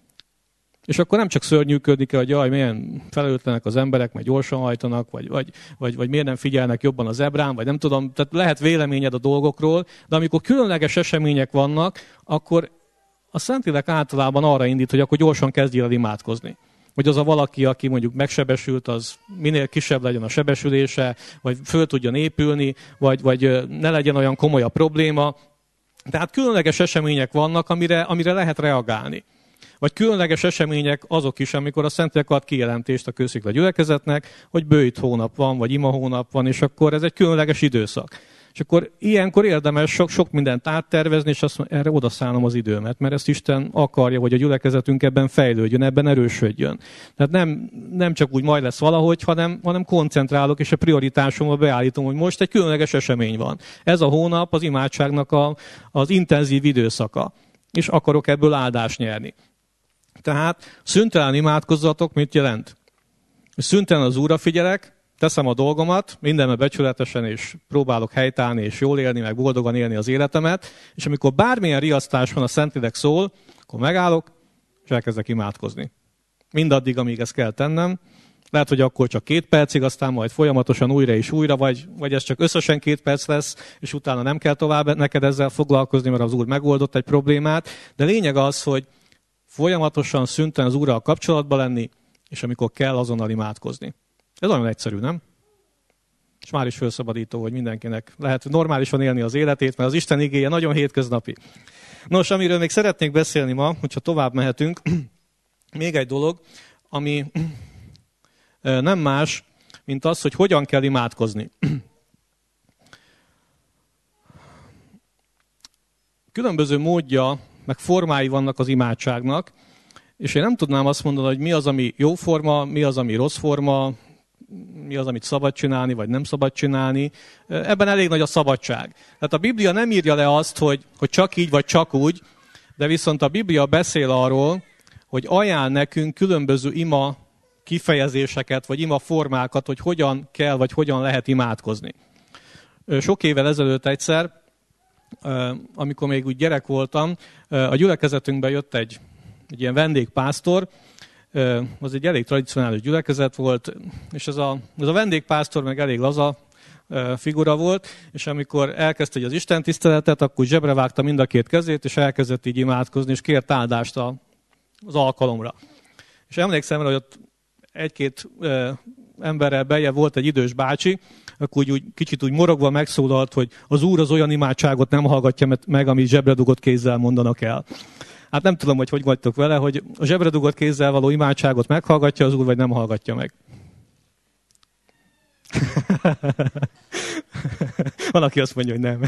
És akkor nem csak szörnyűködni kell, hogy jaj, milyen felelőtlenek az emberek, mert gyorsan hajtanak, vagy miért nem figyelnek jobban a zebrán, vagy nem tudom, tehát lehet véleményed a dolgokról, de amikor különleges események vannak, akkor a Szentlélek általában arra indít, hogy akkor gyorsan kezdjél el imádkozni. Hogy az a valaki, aki mondjuk megsebesült, az minél kisebb legyen a sebesülése, vagy föl tudjon épülni, vagy ne legyen olyan komoly a probléma. Tehát különleges események vannak, amire lehet reagálni. Vagy különleges események azok is, amikor a Szentlélek ad kijelentést a Kőszikla gyülekezetnek, hogy bőjt hónap van, vagy ima hónap van, és akkor ez egy különleges időszak. És akkor ilyenkor érdemes sok mindent áttervezni, és azt mondja, erre odaszállom az időmet, mert ezt Isten akarja, hogy a gyülekezetünk ebben fejlődjön, ebben erősödjön. Tehát nem csak úgy majd lesz valahogy, hanem koncentrálok, és a prioritásomba beállítom, hogy most egy különleges esemény van. Ez a hónap az imádságnak az intenzív időszaka, és akarok ebből áldást nyerni. Tehát szüntelen imádkozzatok, mit jelent? Szüntelen az Úrra figyelek, teszem a dolgomat, mindenben becsületesen, és próbálok helytállni, és jól élni, meg boldogan élni az életemet, és amikor bármilyen riasztás van, a Szentlélek szól, akkor megállok, és elkezdek imádkozni. Mindaddig, amíg ezt kell tennem. Lehet, hogy akkor csak 2 percig, aztán majd folyamatosan újra és újra, vagy ez csak összesen 2 perc lesz, és utána nem kell tovább neked ezzel foglalkozni, mert az Úr megoldott egy problémát. De lényeg az, hogy folyamatosan szünten az Úrral kapcsolatban lenni, és amikor kell, azonnal imádkozni. Ez nagyon egyszerű, nem? És már is felszabadító, hogy mindenkinek lehet normálisan élni az életét, mert az Isten igéje nagyon hétköznapi. Nos, amiről még szeretnék beszélni ma, hogyha tovább mehetünk, még egy dolog, ami nem más, mint az, hogy hogyan kell imádkozni. Különböző módja, meg formái vannak az imádságnak, és én nem tudnám azt mondani, hogy mi az, ami jó forma, mi az, ami rossz forma, mi az, amit szabad csinálni, vagy nem szabad csinálni. Ebben elég nagy a szabadság. Tehát a Biblia nem írja le azt, hogy csak így, vagy csak úgy, de viszont a Biblia beszél arról, hogy ajánl nekünk különböző ima kifejezéseket, vagy ima formákat, hogy hogyan kell, vagy hogyan lehet imádkozni. Sok évvel ezelőtt egyszer, amikor még úgy gyerek voltam, a gyülekezetünkbe jött egy ilyen vendégpásztor, az egy elég tradicionális gyülekezet volt, és ez a vendégpásztor meg elég laza figura volt, és amikor elkezdte az Isten tiszteletet, akkor zsebre vágta mind a két kezét, és elkezdett így imádkozni, és kért áldást az alkalomra. És emlékszem, hogy ott egy-két emberrel beljebb volt egy idős bácsi, akkor úgy kicsit úgy morogva megszólalt, hogy az Úr az olyan imádságot nem hallgatja meg, amit zsebre dugott kézzel mondanak el. Hát nem tudom, hogy vagytok vele, hogy a zsebre dugott kézzel való imádságot meghallgatja az Úr, vagy nem hallgatja meg. Van, aki azt mondja, hogy nem.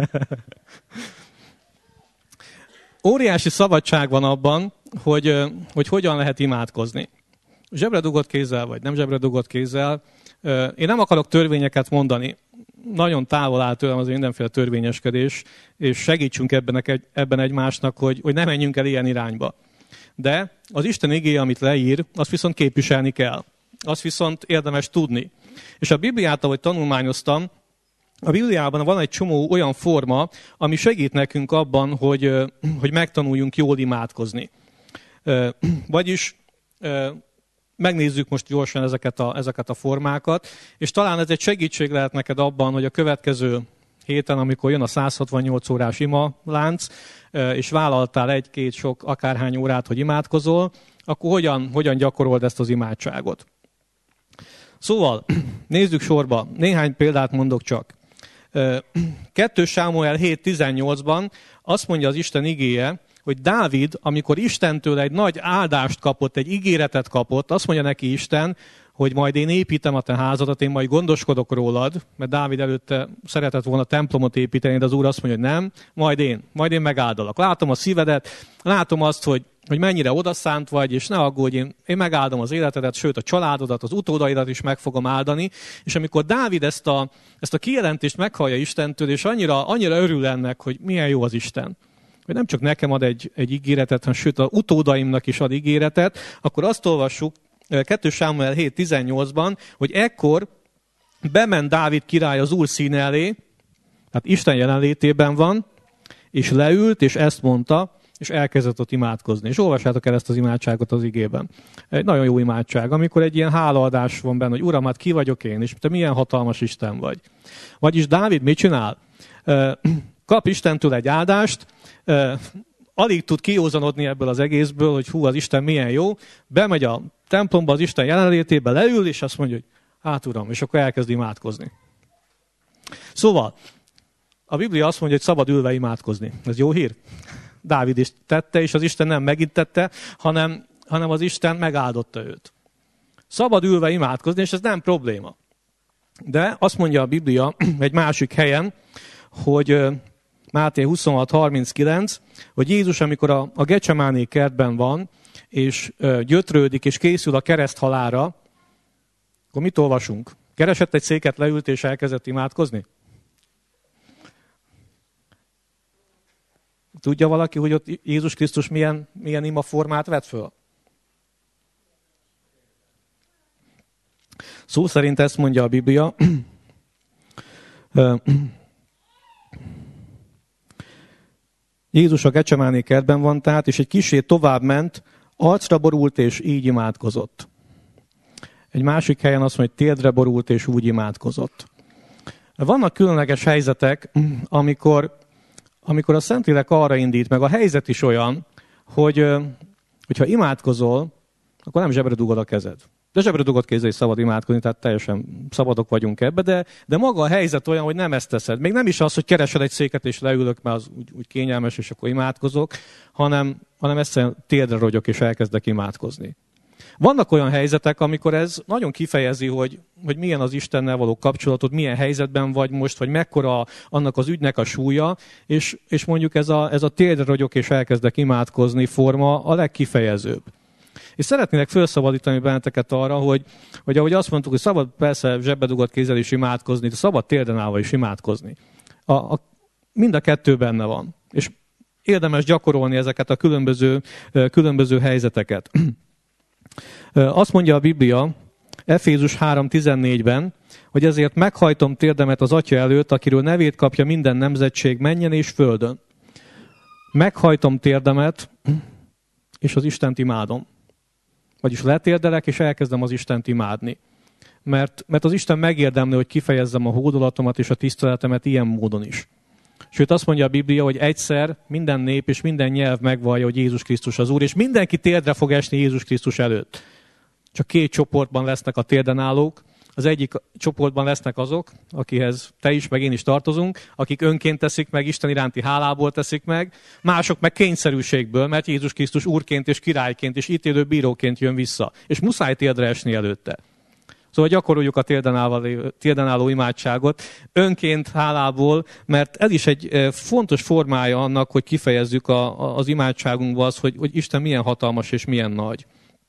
Óriási szabadság van abban, hogy hogyan lehet imádkozni. Zsebre dugott kézzel, vagy nem zsebre dugott kézzel. Én nem akarok törvényeket mondani. Nagyon távol áll tőlem az mindenféle törvényeskedés, és segítsünk ebben egymásnak, hogy ne menjünk el ilyen irányba. De az Isten igéje, amit leír, azt viszont képviselni kell. Azt viszont érdemes tudni. És a Bibliát, ahogy tanulmányoztam, a Bibliában van egy csomó olyan forma, ami segít nekünk abban, hogy megtanuljunk jól imádkozni. Vagyis megnézzük most gyorsan ezeket a formákat, és talán ez egy segítség lehet neked abban, hogy a következő héten, amikor jön a 168 órás ima lánc, és vállaltál egy-két sok akárhány órát, hogy imádkozol, akkor hogyan gyakorold ezt az imádságot. Szóval, nézzük sorba. Néhány példát mondok csak. 2 Sámuel 7.18-ban azt mondja az Isten igéje, hogy Dávid, amikor Istentől egy nagy áldást kapott, egy ígéretet kapott, azt mondja neki Isten, hogy majd én építem a te házadat, én majd gondoskodok rólad, mert Dávid előtte szeretett volna templomot építeni, de az Úr azt mondja, hogy nem, majd én megáldalak. Látom a szívedet, látom azt, hogy mennyire odaszánt vagy, és ne aggódj, én megáldom az életedet, sőt a családodat, az utódaidat is meg fogom áldani. És amikor Dávid ezt a kijelentést meghallja Istentől, és annyira örül ennek, hogy milyen jó az Isten, hogy nem csak nekem ad egy ígéretet, hanem sőt az utódaimnak is ad ígéretet, akkor azt olvassuk 2 Sámuel 7.18-ban, hogy ekkor bement Dávid király az Úr színe elé, tehát Isten jelenlétében van, és leült, és ezt mondta, és elkezdett ott imádkozni. És olvassátok el ezt az imádságot az igében. Egy nagyon jó imádság, amikor egy ilyen hálaadás van benne, hogy Uram, hát ki vagyok én, és te milyen hatalmas Isten vagy. Vagyis Dávid mit csinál? Kap Istentől egy áldást, alig tud kijózanodni ebből az egészből, hogy hú, az Isten milyen jó, bemegy a templomba az Isten jelenlétébe, leül, és azt mondja, hogy hát Uram, és akkor elkezd imádkozni. Szóval, a Biblia azt mondja, hogy szabad ülve imádkozni. Ez jó hír? Dávid is tette, és az Isten nem megint tette, hanem az Isten megáldotta őt. Szabad ülve imádkozni, és ez nem probléma. De azt mondja a Biblia egy másik helyen, hogy Máté 26.39, hogy Jézus, amikor a Gecsemáné kertben van, és gyötrődik, és készül a kereszthalálra, akkor mit olvasunk? Keresett egy széket, leült, és elkezdett imádkozni? Tudja valaki, hogy ott Jézus Krisztus milyen ima formát vett föl? Szó szerint ezt mondja a Biblia. Jézus a Gecsemáné kertben van tehát, és egy kissé tovább ment, arcra borult, és így imádkozott. Egy másik helyen azt mondja, hogy térdre borult, és úgy imádkozott. Vannak különleges helyzetek, amikor a Szentlélek arra indít, meg a helyzet is olyan, hogyha imádkozol, akkor nem zsebre dugod a kezed. De zsebre dugott kézzel is szabad imádkozni, tehát teljesen szabadok vagyunk ebbe, de maga a helyzet olyan, hogy nem ezt teszed. Még nem is az, hogy keresel egy széket és leülök, mert az úgy kényelmes, és akkor imádkozok, hanem egyszerűen térdre rogyok és elkezdek imádkozni. Vannak olyan helyzetek, amikor ez nagyon kifejezi, hogy milyen az Istennel való kapcsolatod, milyen helyzetben vagy most, vagy mekkora annak az ügynek a súlya, és mondjuk ez a térdre rogyok és elkezdek imádkozni forma a legkifejezőbb. És szeretnének felszabadítani benneteket arra, hogy ahogy azt mondtuk, hogy szabad persze zsebbe dugott kézzel is imádkozni, de szabad térden állva is imádkozni. Mind a kettő benne van. És érdemes gyakorolni ezeket a különböző helyzeteket. Azt mondja a Biblia, Efézus 3.14-ben, hogy ezért meghajtom térdemet az Atya előtt, akiről nevét kapja minden nemzetség mennyen és földön. Meghajtom térdemet, és az Istent imádom. Vagyis letérdelek, és elkezdem az Istent imádni. Mert az Isten megérdemli, hogy kifejezzem a hódolatomat és a tiszteletemet ilyen módon is. Sőt, azt mondja a Biblia, hogy egyszer minden nép és minden nyelv megvallja, hogy Jézus Krisztus az Úr, és mindenki térdre fog esni Jézus Krisztus előtt. Csak 2 csoportban lesznek a térden állók. Az egyik csoportban lesznek azok, akihez te is, meg én is tartozunk, akik önként teszik meg, Isten iránti hálából teszik meg, mások meg kényszerűségből, mert Jézus Krisztus úrként és királyként és ítélő bíróként jön vissza. És muszáj térdre esni előtte. Szóval gyakoroljuk a térden álló imádságot önként, hálából, mert ez is egy fontos formája annak, hogy kifejezzük az imádságunkba az, hogy Isten milyen hatalmas és milyen nagy.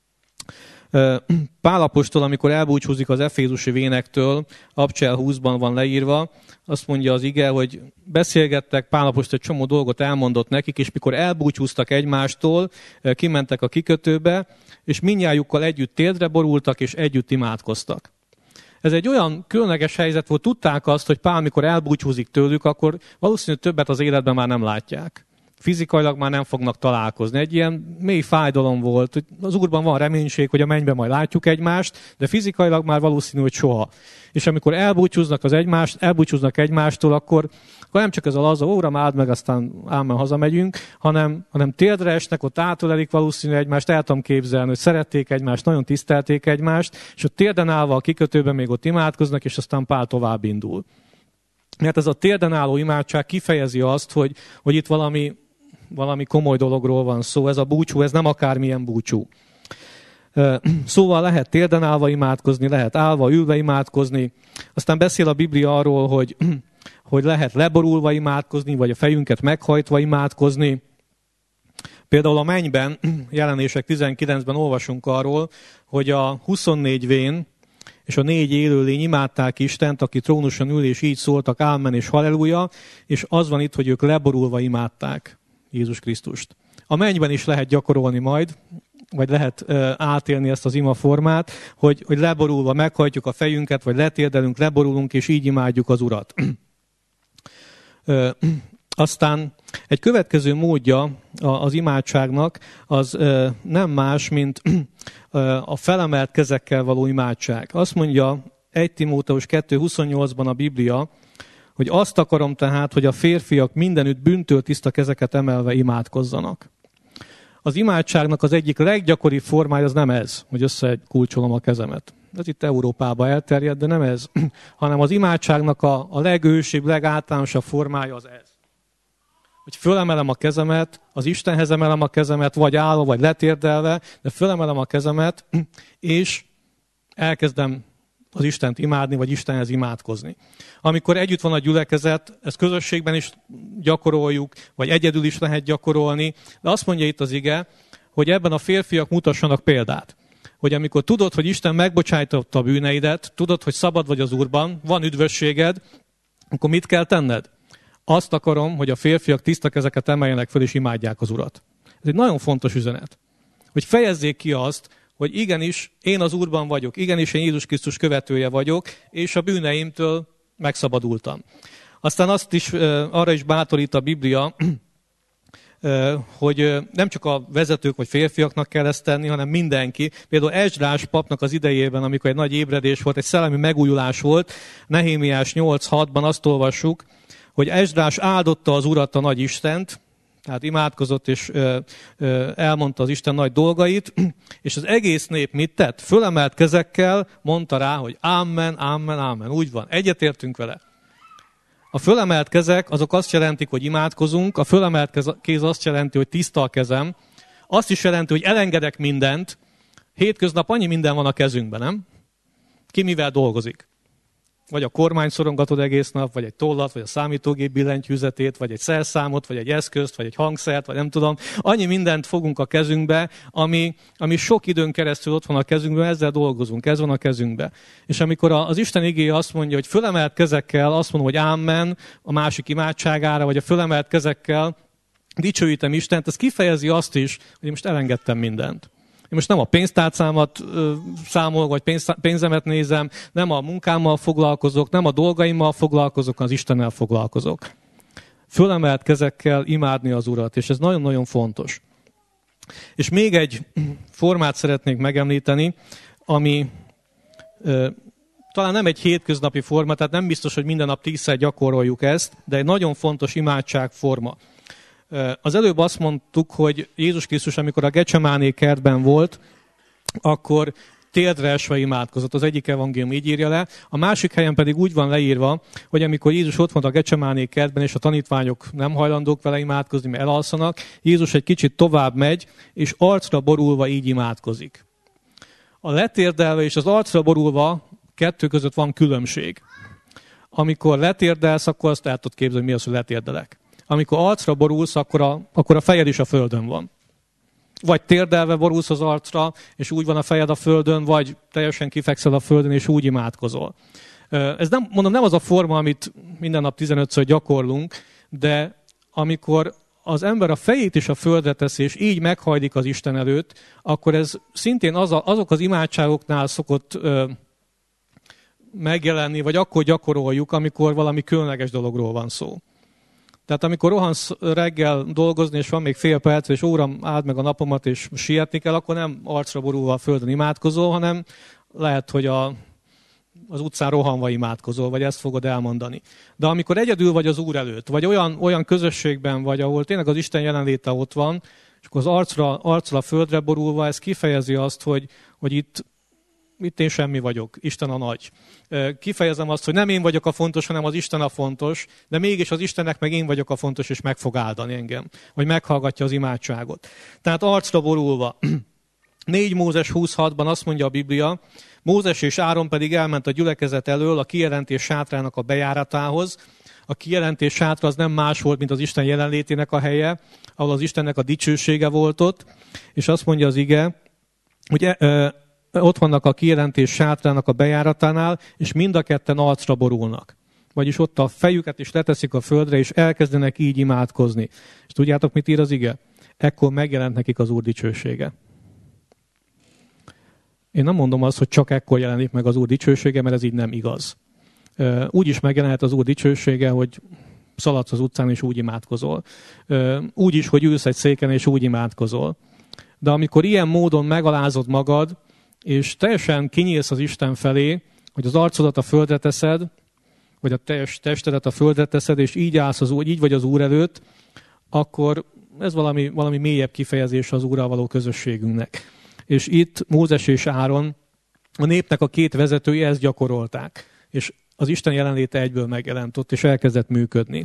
Pál apostol, amikor elbúcsúzik az efézusi vénektől, Abcsel 20-ban van leírva, azt mondja az ige, hogy beszélgettek, Pál apostol egy csomó dolgot elmondott nekik, és mikor elbúcsúztak egymástól, kimentek a kikötőbe, és mindnyájukkal együtt térdre borultak, és együtt imádkoztak. Ez egy olyan különleges helyzet volt, tudták azt, hogy Pál, mikor elbúcsúzik tőlük, akkor valószínűleg többet az életben már nem látják. Fizikailag már nem fognak találkozni. Egy ilyen mély fájdalom volt, hogy az Úrban van reménység, hogy a mennyben majd látjuk egymást, de fizikailag már valószínű, hogy soha. És amikor elbúcsúznak egymástól, akkor nem csak ez a laza, Uram, áld meg, aztán ámen hazamegyünk, hanem térdre esnek, ott átölelik valószínűleg egymást, el tudom képzelni, hogy szerették egymást, nagyon tisztelték egymást, és ott térden állva a kikötőben még ott imádkoznak, és aztán Pál tovább indul. Mert ez a térden álló imádság kifejezi azt, hogy itt valami komoly dologról van szó. Ez a búcsú, ez nem akármilyen búcsú. Szóval lehet térden állva imádkozni, lehet állva, ülve imádkozni. Aztán beszél a Biblia arról, hogy lehet leborulva imádkozni, vagy a fejünket meghajtva imádkozni. Például a mennyben, Jelenések 19-ben olvasunk arról, hogy a 24 vén és a 4 élőlény imádták Istent, aki trónuson ül, és így szóltak, ámen és halleluja, és az van itt, hogy ők leborulva imádták Jézus Krisztust. A mennyben is lehet gyakorolni majd, vagy lehet átélni ezt az imaformát, hogy leborulva meghajtjuk a fejünket, vagy letérdelünk, leborulunk, és így imádjuk az Urat. Aztán egy következő módja az imádságnak az nem más, mint a felemelt kezekkel való imádság. Azt mondja 1 Timóteus 2.28-ban a Biblia, hogy azt akarom tehát, hogy a férfiak mindenütt bűntől tiszta kezeket emelve imádkozzanak. Az imádságnak az egyik leggyakoribb formája az nem ez, hogy összekulcsolom a kezemet. Ez itt Európában elterjedt, de nem ez, hanem az imádságnak a legősibb, legáltalánosabb formája az ez. Hogy fölemelem a kezemet, az Istenhez emelem a kezemet, vagy állva, vagy letérdelve, de fölemelem a kezemet, és elkezdem az Istent imádni, vagy Istenhez imádkozni. Amikor együtt van a gyülekezet, ezt közösségben is gyakoroljuk, vagy egyedül is lehet gyakorolni, de azt mondja itt az ige, hogy ebben a férfiak mutassanak példát. Hogy amikor tudod, hogy Isten megbocsájtotta a bűneidet, tudod, hogy szabad vagy az Úrban, van üdvösséged, akkor mit kell tenned? Azt akarom, hogy a férfiak tiszta kezeket emeljenek föl, és imádják az Urat. Ez egy nagyon fontos üzenet. Hogy fejezzék ki azt, hogy igenis én az Úrban vagyok, igenis én Jézus Krisztus követője vagyok, és a bűneimtől megszabadultam. Aztán arra is bátorít a Biblia, hogy nem csak a vezetők vagy férfiaknak kell ezt tenni, hanem mindenki. Például Esdrás papnak az idejében, amikor egy nagy ébredés volt, egy szellemi megújulás volt, Nehémiás 8.6-ban azt olvassuk, hogy Esdrás áldotta az Urat, a nagy Istent, tehát imádkozott és elmondta az Isten nagy dolgait, és az egész nép mit tett? Fölemelt kezekkel mondta rá, hogy ámen, ámen, ámen. Úgy van, egyetértünk vele. A fölemelt kezek azok azt jelentik, hogy imádkozunk, a fölemelt kéz azt jelenti, hogy tiszta a kezem, azt is jelenti, hogy elengedek mindent. Hétköznap annyi minden van a kezünkben, nem? Ki mivel dolgozik? Vagy a kormány szorongatod egész nap, vagy egy tollat, vagy a számítógép billentyűzetét, vagy egy szerszámot, vagy egy eszközt, vagy egy hangszert, vagy nem tudom. Annyi mindent fogunk a kezünkbe, ami sok időn keresztül ott van a kezünkben, ezzel dolgozunk, ez van a kezünkbe. És amikor az Isten igéje azt mondja, hogy fölemelt kezekkel azt mondom, hogy ámen a másik imádságára, vagy a fölemelt kezekkel dicsőítem Istent, ez kifejezi azt is, hogy én most elengedtem mindent. Én most nem a pénztárcámat számolok, vagy pénzemet nézem, nem a munkámmal foglalkozok, nem a dolgaimmal foglalkozok, hanem az Istennel foglalkozok. Fölemelt kezekkel imádni az Urat, és ez nagyon-nagyon fontos. És még egy formát szeretnék megemlíteni, ami talán nem egy hétköznapi forma, tehát nem biztos, hogy minden nap 10-szer gyakoroljuk ezt, de egy nagyon fontos imádságforma. Az előbb azt mondtuk, hogy Jézus Krisztus, amikor a Gecsemáné kertben volt, akkor térdre esve imádkozott. Az egyik evangélium így írja le. A másik helyen pedig úgy van leírva, hogy amikor Jézus ott volt a Gecsemáné kertben, és a tanítványok nem hajlandók vele imádkozni, mert elalszanak, Jézus egy kicsit tovább megy, és arcra borulva így imádkozik. A letérdelve és az arcra borulva kettő között van különbség. Amikor letérdelsz, akkor azt el tudod képzelni, mi az, hogy letérdelek. Amikor arcra borulsz, akkor a fejed is a földön van. Vagy térdelve borulsz az arcra, és úgy van a fejed a földön, vagy teljesen kifekszel a földön, és úgy imádkozol. Ez nem az a forma, amit minden nap 15-ször gyakorlunk, de amikor az ember a fejét is a földre teszi, és így meghajlik az Isten előtt, akkor ez szintén azok az imádságoknál szokott megjelenni, vagy akkor gyakoroljuk, amikor valami különleges dologról van szó. Tehát amikor rohansz reggel dolgozni, és van még fél perc, és óram áld meg a napomat, és sietni kell, akkor nem arcra borulva a földön imádkozol, hanem lehet, hogy az utcán rohanva imádkozol, vagy ezt fogod elmondani. De amikor egyedül vagy az Úr előtt, vagy olyan közösségben vagy, ahol tényleg az Isten jelenléte ott van, és akkor az arcra a földre borulva, ez kifejezi azt, hogy itt én semmi vagyok, Isten a nagy. Kifejezem azt, hogy nem én vagyok a fontos, hanem az Isten a fontos, de mégis az Istennek meg én vagyok a fontos, és meg fog áldani engem, vagy meghallgatja az imádságot. Tehát arcra borulva. 4 Mózes 26-ban azt mondja a Biblia, Mózes és Áron pedig elment a gyülekezet elől a kijelentés sátrának a bejáratához. A kijelentés sátra az nem más volt, mint az Isten jelenlétének a helye, ahol az Istennek a dicsősége volt ott, és azt mondja az ige, hogy ott vannak a kijelentés sátrának a bejáratánál, és mind a ketten arcra borulnak. Vagyis ott a fejüket is leteszik a földre, és elkezdenek így imádkozni. És tudjátok, mit ír az ige? Ekkor megjelent nekik az Úr dicsősége. Én nem mondom azt, hogy csak ekkor jelenik meg az Úr dicsősége, mert ez így nem igaz. Úgy is megjelenhet az Úr dicsősége, hogy szaladsz az utcán, és úgy imádkozol. Úgy is, hogy ülsz egy széken, és úgy imádkozol. De amikor ilyen módon megalázod magad, és teljesen kinyílsz az Isten felé, hogy az arcodat a földre teszed, vagy a teljes testedet a földre teszed, és így állsz így vagy az Úr előtt, akkor ez valami mélyebb kifejezés az Úrral való közösségünknek. És itt Mózes és Áron, a népnek a 2 vezetői ezt gyakorolták. És az Isten jelenléte egyből megjelent ott, és elkezdett működni.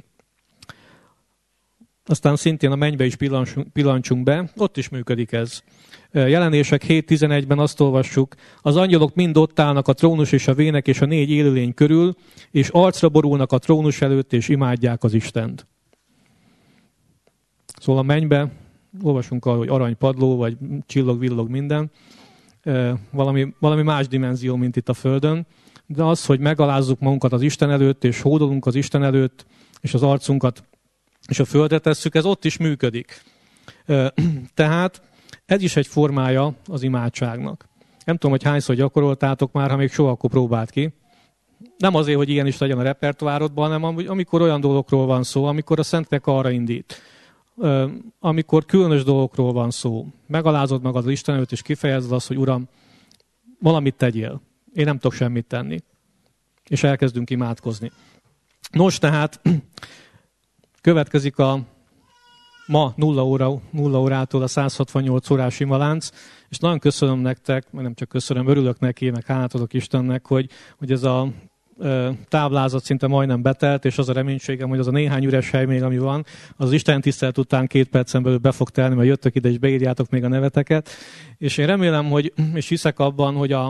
Aztán szintén a mennybe is pillancsunk be, ott is működik ez. Jelenések 7.11-ben azt olvassuk, az angyalok mind ott állnak a trónus és a vének és a 4 élőlény körül, és arcra borulnak a trónus előtt, és imádják az Istent. Szóval a mennybe olvasunk arról, hogy aranypadló, vagy csillog-villog minden, valami más dimenzió, mint itt a Földön, de az, hogy megalázzuk magunkat az Isten előtt, és hódolunk az Isten előtt, és az arcunkat és a földre tesszük, ez ott is működik. Tehát ez is egy formája az imádságnak. Nem tudom, hogy hányszor gyakoroltátok már, ha még soha, akkor próbáld ki. Nem azért, hogy ilyen is legyen a repertoárodban, hanem amikor olyan dolgokról van szó, amikor a Szentlélek arra indít. Amikor különös dolgokról van szó. Megalázod magad az Isten előtt, és kifejezed azt, hogy Uram, valamit tegyél. Én nem tudok semmit tenni. És elkezdünk imádkozni. Nos, tehát következik a ma 0 órától a 168 órás imalánc, és nagyon köszönöm nektek, meg nem csak köszönöm, örülök neki, meg hálát adok Istennek, hogy ez a táblázat szinte majdnem betelt, és az a reménységem, hogy az a néhány üres hely még, ami van, az Isten tisztelet után 2 percen belül be fog telni, mert jöttök ide, és beírjátok még a neveteket. És én remélem, és hiszek abban, hogy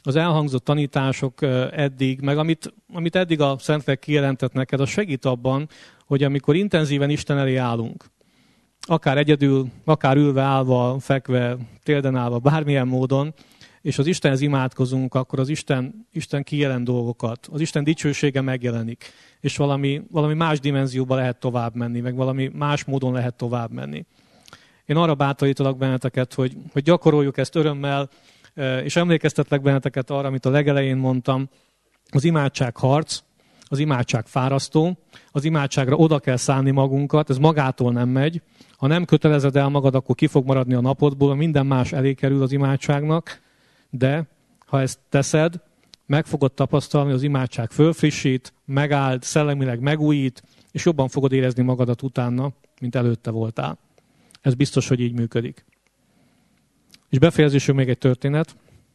az elhangzott tanítások eddig, meg amit eddig a Szentlélek kijelentett neked, az segít abban, hogy amikor intenzíven Isten elé állunk, akár egyedül, akár ülve, állva, fekve, térden állva, bármilyen módon, és az Istenhez imádkozunk, akkor az Isten kijelent dolgokat, az Isten dicsősége megjelenik, és valami más dimenzióba lehet tovább menni, meg valami más módon lehet tovább menni. Én arra bátorítalak benneteket, hogy gyakoroljuk ezt örömmel, és emlékeztetlek benneteket arra, amit a legelején mondtam, az imádság harc, az imádság fárasztó, az imádságra oda kell szánni magunkat, ez magától nem megy. Ha nem kötelezed el magad, akkor ki fog maradni a napodból, minden más elé kerül az imádságnak, de ha ezt teszed, meg fogod tapasztalni, az imádság fölfrissít, megáld, szellemileg megújít, és jobban fogod érezni magadat utána, mint előtte voltál. Ez biztos, hogy így működik. És befejezésül még egy történet.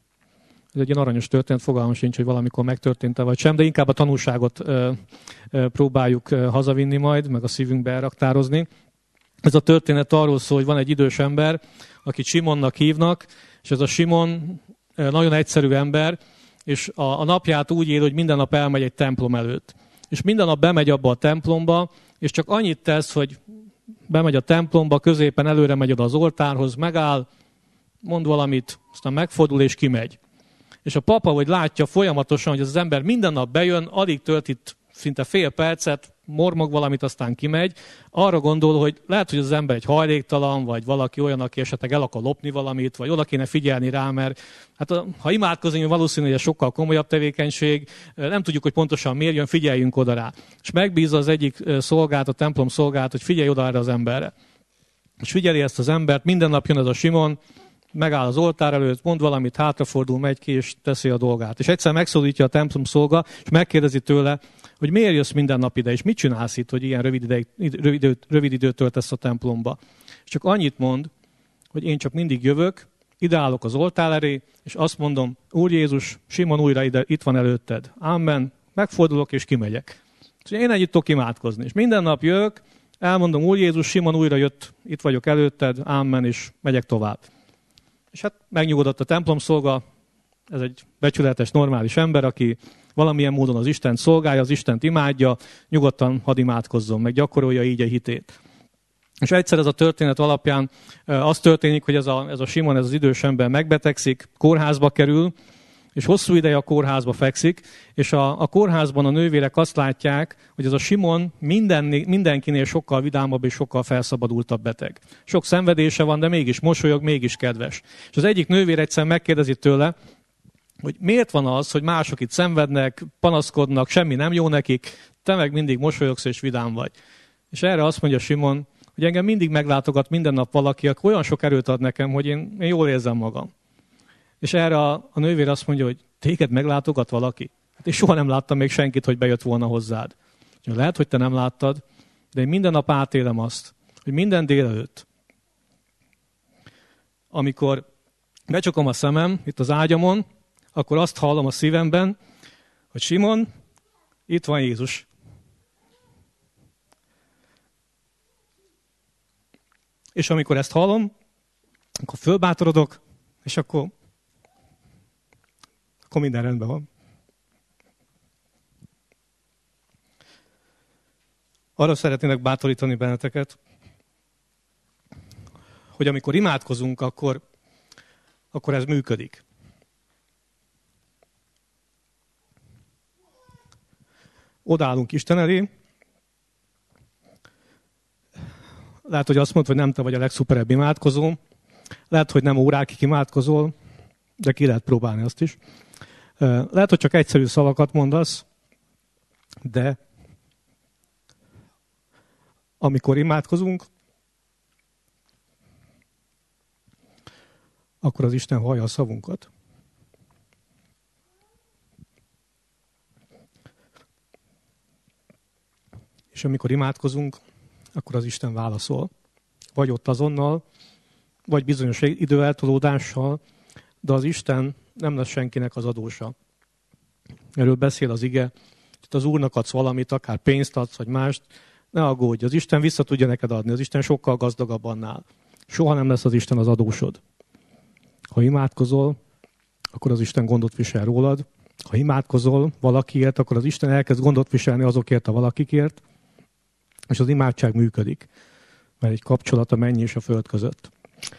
Ez egy ilyen aranyos történet, fogalmam sincs, hogy valamikor megtörtént-e vagy sem, de inkább a tanulságot próbáljuk hazavinni majd, meg a szívünkbe elraktározni. Ez a történet arról szól, hogy van egy idős ember, akit Simonnak hívnak, és ez a Simon nagyon egyszerű ember, és a napját úgy él, hogy minden nap elmegy egy templom előtt. És minden nap bemegy abba a templomba, és csak annyit tesz, hogy bemegy a templomba, középen előre megy oda az oltárhoz, megáll, mond valamit, aztán megfordul és kimegy. És a papa, hogy látja folyamatosan, hogy az ember minden nap bejön, alig tölt itt szinte fél percet, mormog valamit, aztán kimegy. Arra gondol, hogy lehet, hogy az ember egy hajléktalan, vagy valaki olyan, aki esetleg el akar lopni valamit, vagy oda kéne figyelni rá, mert hát ha imádkozni, valószínű, hogy ez sokkal komolyabb tevékenység, nem tudjuk, hogy pontosan miért jön, figyeljünk oda rá. És megbízza az egyik szolgált, a templom szolgált, hogy figyelj oda erre az emberre. És figyeli ezt az embert, minden nap jön ez a Simon, megáll az oltár előtt, mond valamit, hátrafordul, megy ki, és teszi a dolgát. És egyszer megszólítja a templom szolga, és megkérdezi tőle, hogy miért jössz minden nap ide, és mit csinálsz itt, hogy ilyen rövid időt töltesz a templomba. És csak annyit mond, hogy én csak mindig jövök, ide állok az oltár elé, és azt mondom, Úr Jézus, Simon újra itt van előtted. Amen. Megfordulok, és kimegyek. És én ennyit tudok imádkozni. És minden nap jövök, elmondom, Úr Jézus, Simon újra jött, itt vagyok előtted, amen, és megyek tovább. És hát megnyugodott a templomszolga, ez egy becsületes, normális ember, aki valamilyen módon az Istent szolgálja, az Istent imádja, nyugodtan hadd imádkozzon, meg gyakorolja így a hitét. És egyszer ez a történet alapján az történik, hogy ez a Simon, ez az idős ember megbetegszik, kórházba kerül, és hosszú ideje a kórházba fekszik, és a kórházban a nővérek azt látják, hogy ez a Simon mindenkinél sokkal vidámabb és sokkal felszabadultabb beteg. Sok szenvedése van, de mégis mosolyog, mégis kedves. És az egyik nővér egyszer megkérdezi tőle, hogy miért van az, hogy mások itt szenvednek, panaszkodnak, semmi nem jó nekik, te meg mindig mosolyogsz és vidám vagy. És erre azt mondja Simon, hogy engem mindig meglátogat minden nap valaki, aki olyan sok erőt ad nekem, hogy én jól érzem magam. És erre a nővér azt mondja, hogy téged meglátogat valaki? Hát én soha nem láttam még senkit, hogy bejött volna hozzád. Lehet, hogy te nem láttad, de én minden nap átélem azt, hogy minden délelőtt, amikor becsukom a szemem itt az ágyamon, akkor azt hallom a szívemben, hogy Simon, itt van Jézus. És amikor ezt hallom, akkor fölbátorodok, és akkor minden rendben van. Arra szeretnének bátorítani benneteket, hogy amikor imádkozunk, akkor ez működik. Odaállunk Isten elé. Lehet, hogy azt mondod, hogy nem te vagy a legszuperebb imádkozó. Lehet, hogy nem órákig imádkozol, de ki lehet próbálni azt is. Lehet, hogy csak egyszerű szavakat mondasz, de amikor imádkozunk, akkor az Isten hallja a szavunkat. És amikor imádkozunk, akkor az Isten válaszol. Vagy ott azonnal, vagy bizonyos időeltolódással, de az Isten nem lesz senkinek az adósa. Erről beszél az ige. Itt az Úrnak adsz valamit, akár pénzt adsz, vagy mást, ne aggódj, az Isten vissza tudja neked adni. Az Isten sokkal gazdagabb annál. Soha nem lesz az Isten az adósod. Ha imádkozol, akkor az Isten gondot visel rólad. Ha imádkozol valakiért, akkor az Isten elkezd gondot viselni azokért a valakikért, és az imádság működik. Mert egy kapcsolat a menny és a föld között.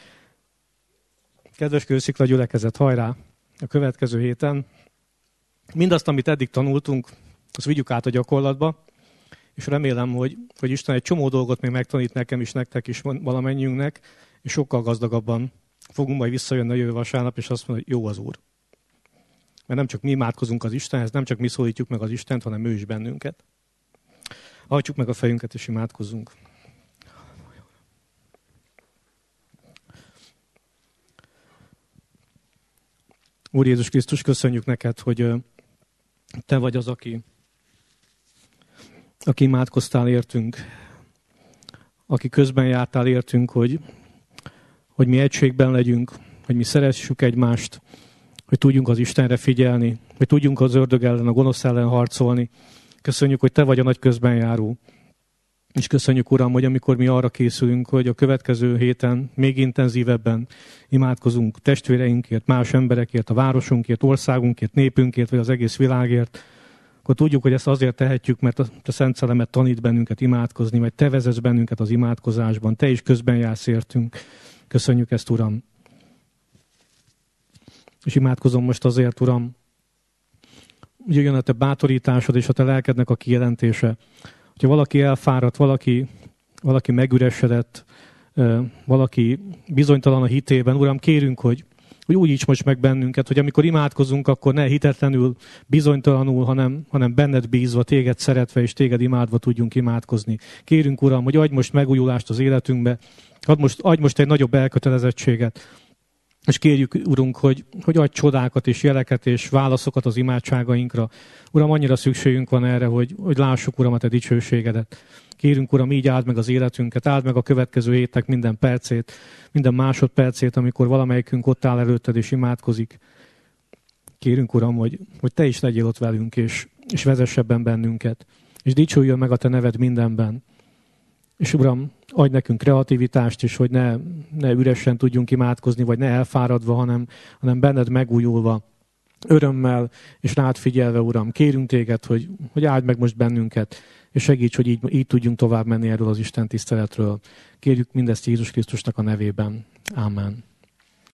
Kedves Kőszikla gyülekezet, hajrá! A következő héten mindazt, amit eddig tanultunk, azt vigyük át a gyakorlatba, és remélem, hogy Isten egy csomó dolgot még megtanít nekem is, nektek is, valamennyiünknek, és sokkal gazdagabban fogunk majd visszajönni a jövő vasárnap, és azt mondani, hogy jó az Úr. Mert nem csak mi imádkozunk az Istenhez, nem csak mi szólítjuk meg az Istent, hanem ő is bennünket. Hajtsuk meg a fejünket, és imádkozzunk. Úr Jézus Krisztus, köszönjük neked, hogy te vagy az, aki imádkoztál értünk, aki közben jártál értünk, hogy mi egységben legyünk, hogy mi szeressük egymást, hogy tudjunk az Istenre figyelni, hogy tudjunk az ördög ellen, a gonosz ellen harcolni. Köszönjük, hogy te vagy a nagy közbenjáró. És köszönjük, Uram, hogy amikor mi arra készülünk, hogy a következő héten még intenzívebben imádkozunk testvéreinkért, más emberekért, a városunkért, országunkért, népünkért, vagy az egész világért, akkor tudjuk, hogy ezt azért tehetjük, mert a Szent Szellemet tanít bennünket imádkozni, vagy te vezetsz bennünket az imádkozásban, te is közben jársz értünk. Köszönjük ezt, Uram. És imádkozom most azért, Uram, hogy jöjjön a te bátorításod és a te lelkednek a kijelentése. Hogyha valaki elfáradt, valaki megüresedett, valaki bizonytalan a hitében, Uram, kérünk, hogy újíts most meg bennünket, hogy amikor imádkozunk, akkor ne hitetlenül, bizonytalanul, hanem benned bízva, téged szeretve és téged imádva tudjunk imádkozni. Kérünk, Uram, hogy adj most megújulást az életünkbe, adj most egy nagyobb elkötelezettséget, és kérjük, Urunk, hogy adj csodákat és jeleket és válaszokat az imádságainkra. Uram, annyira szükségünk van erre, hogy lássuk, Uram, a te dicsőségedet. Kérünk, Uram, így áld meg az életünket, áld meg a következő hétnek minden percét, minden másodpercét, amikor valamelyikünk ott áll előtted és imádkozik. Kérünk, Uram, hogy te is legyél ott velünk, és vezess ebben bennünket. És dicsüljön meg a te neved mindenben. És Uram, adj nekünk kreativitást is, hogy ne üresen tudjunk imádkozni, vagy ne elfáradva, hanem benned megújulva, örömmel és rád figyelve, Uram. Kérünk téged, hogy áld meg most bennünket, és segíts, hogy így tudjunk tovább menni erről az Isten tiszteletről. Kérjük mindezt Jézus Krisztusnak a nevében. Ámen.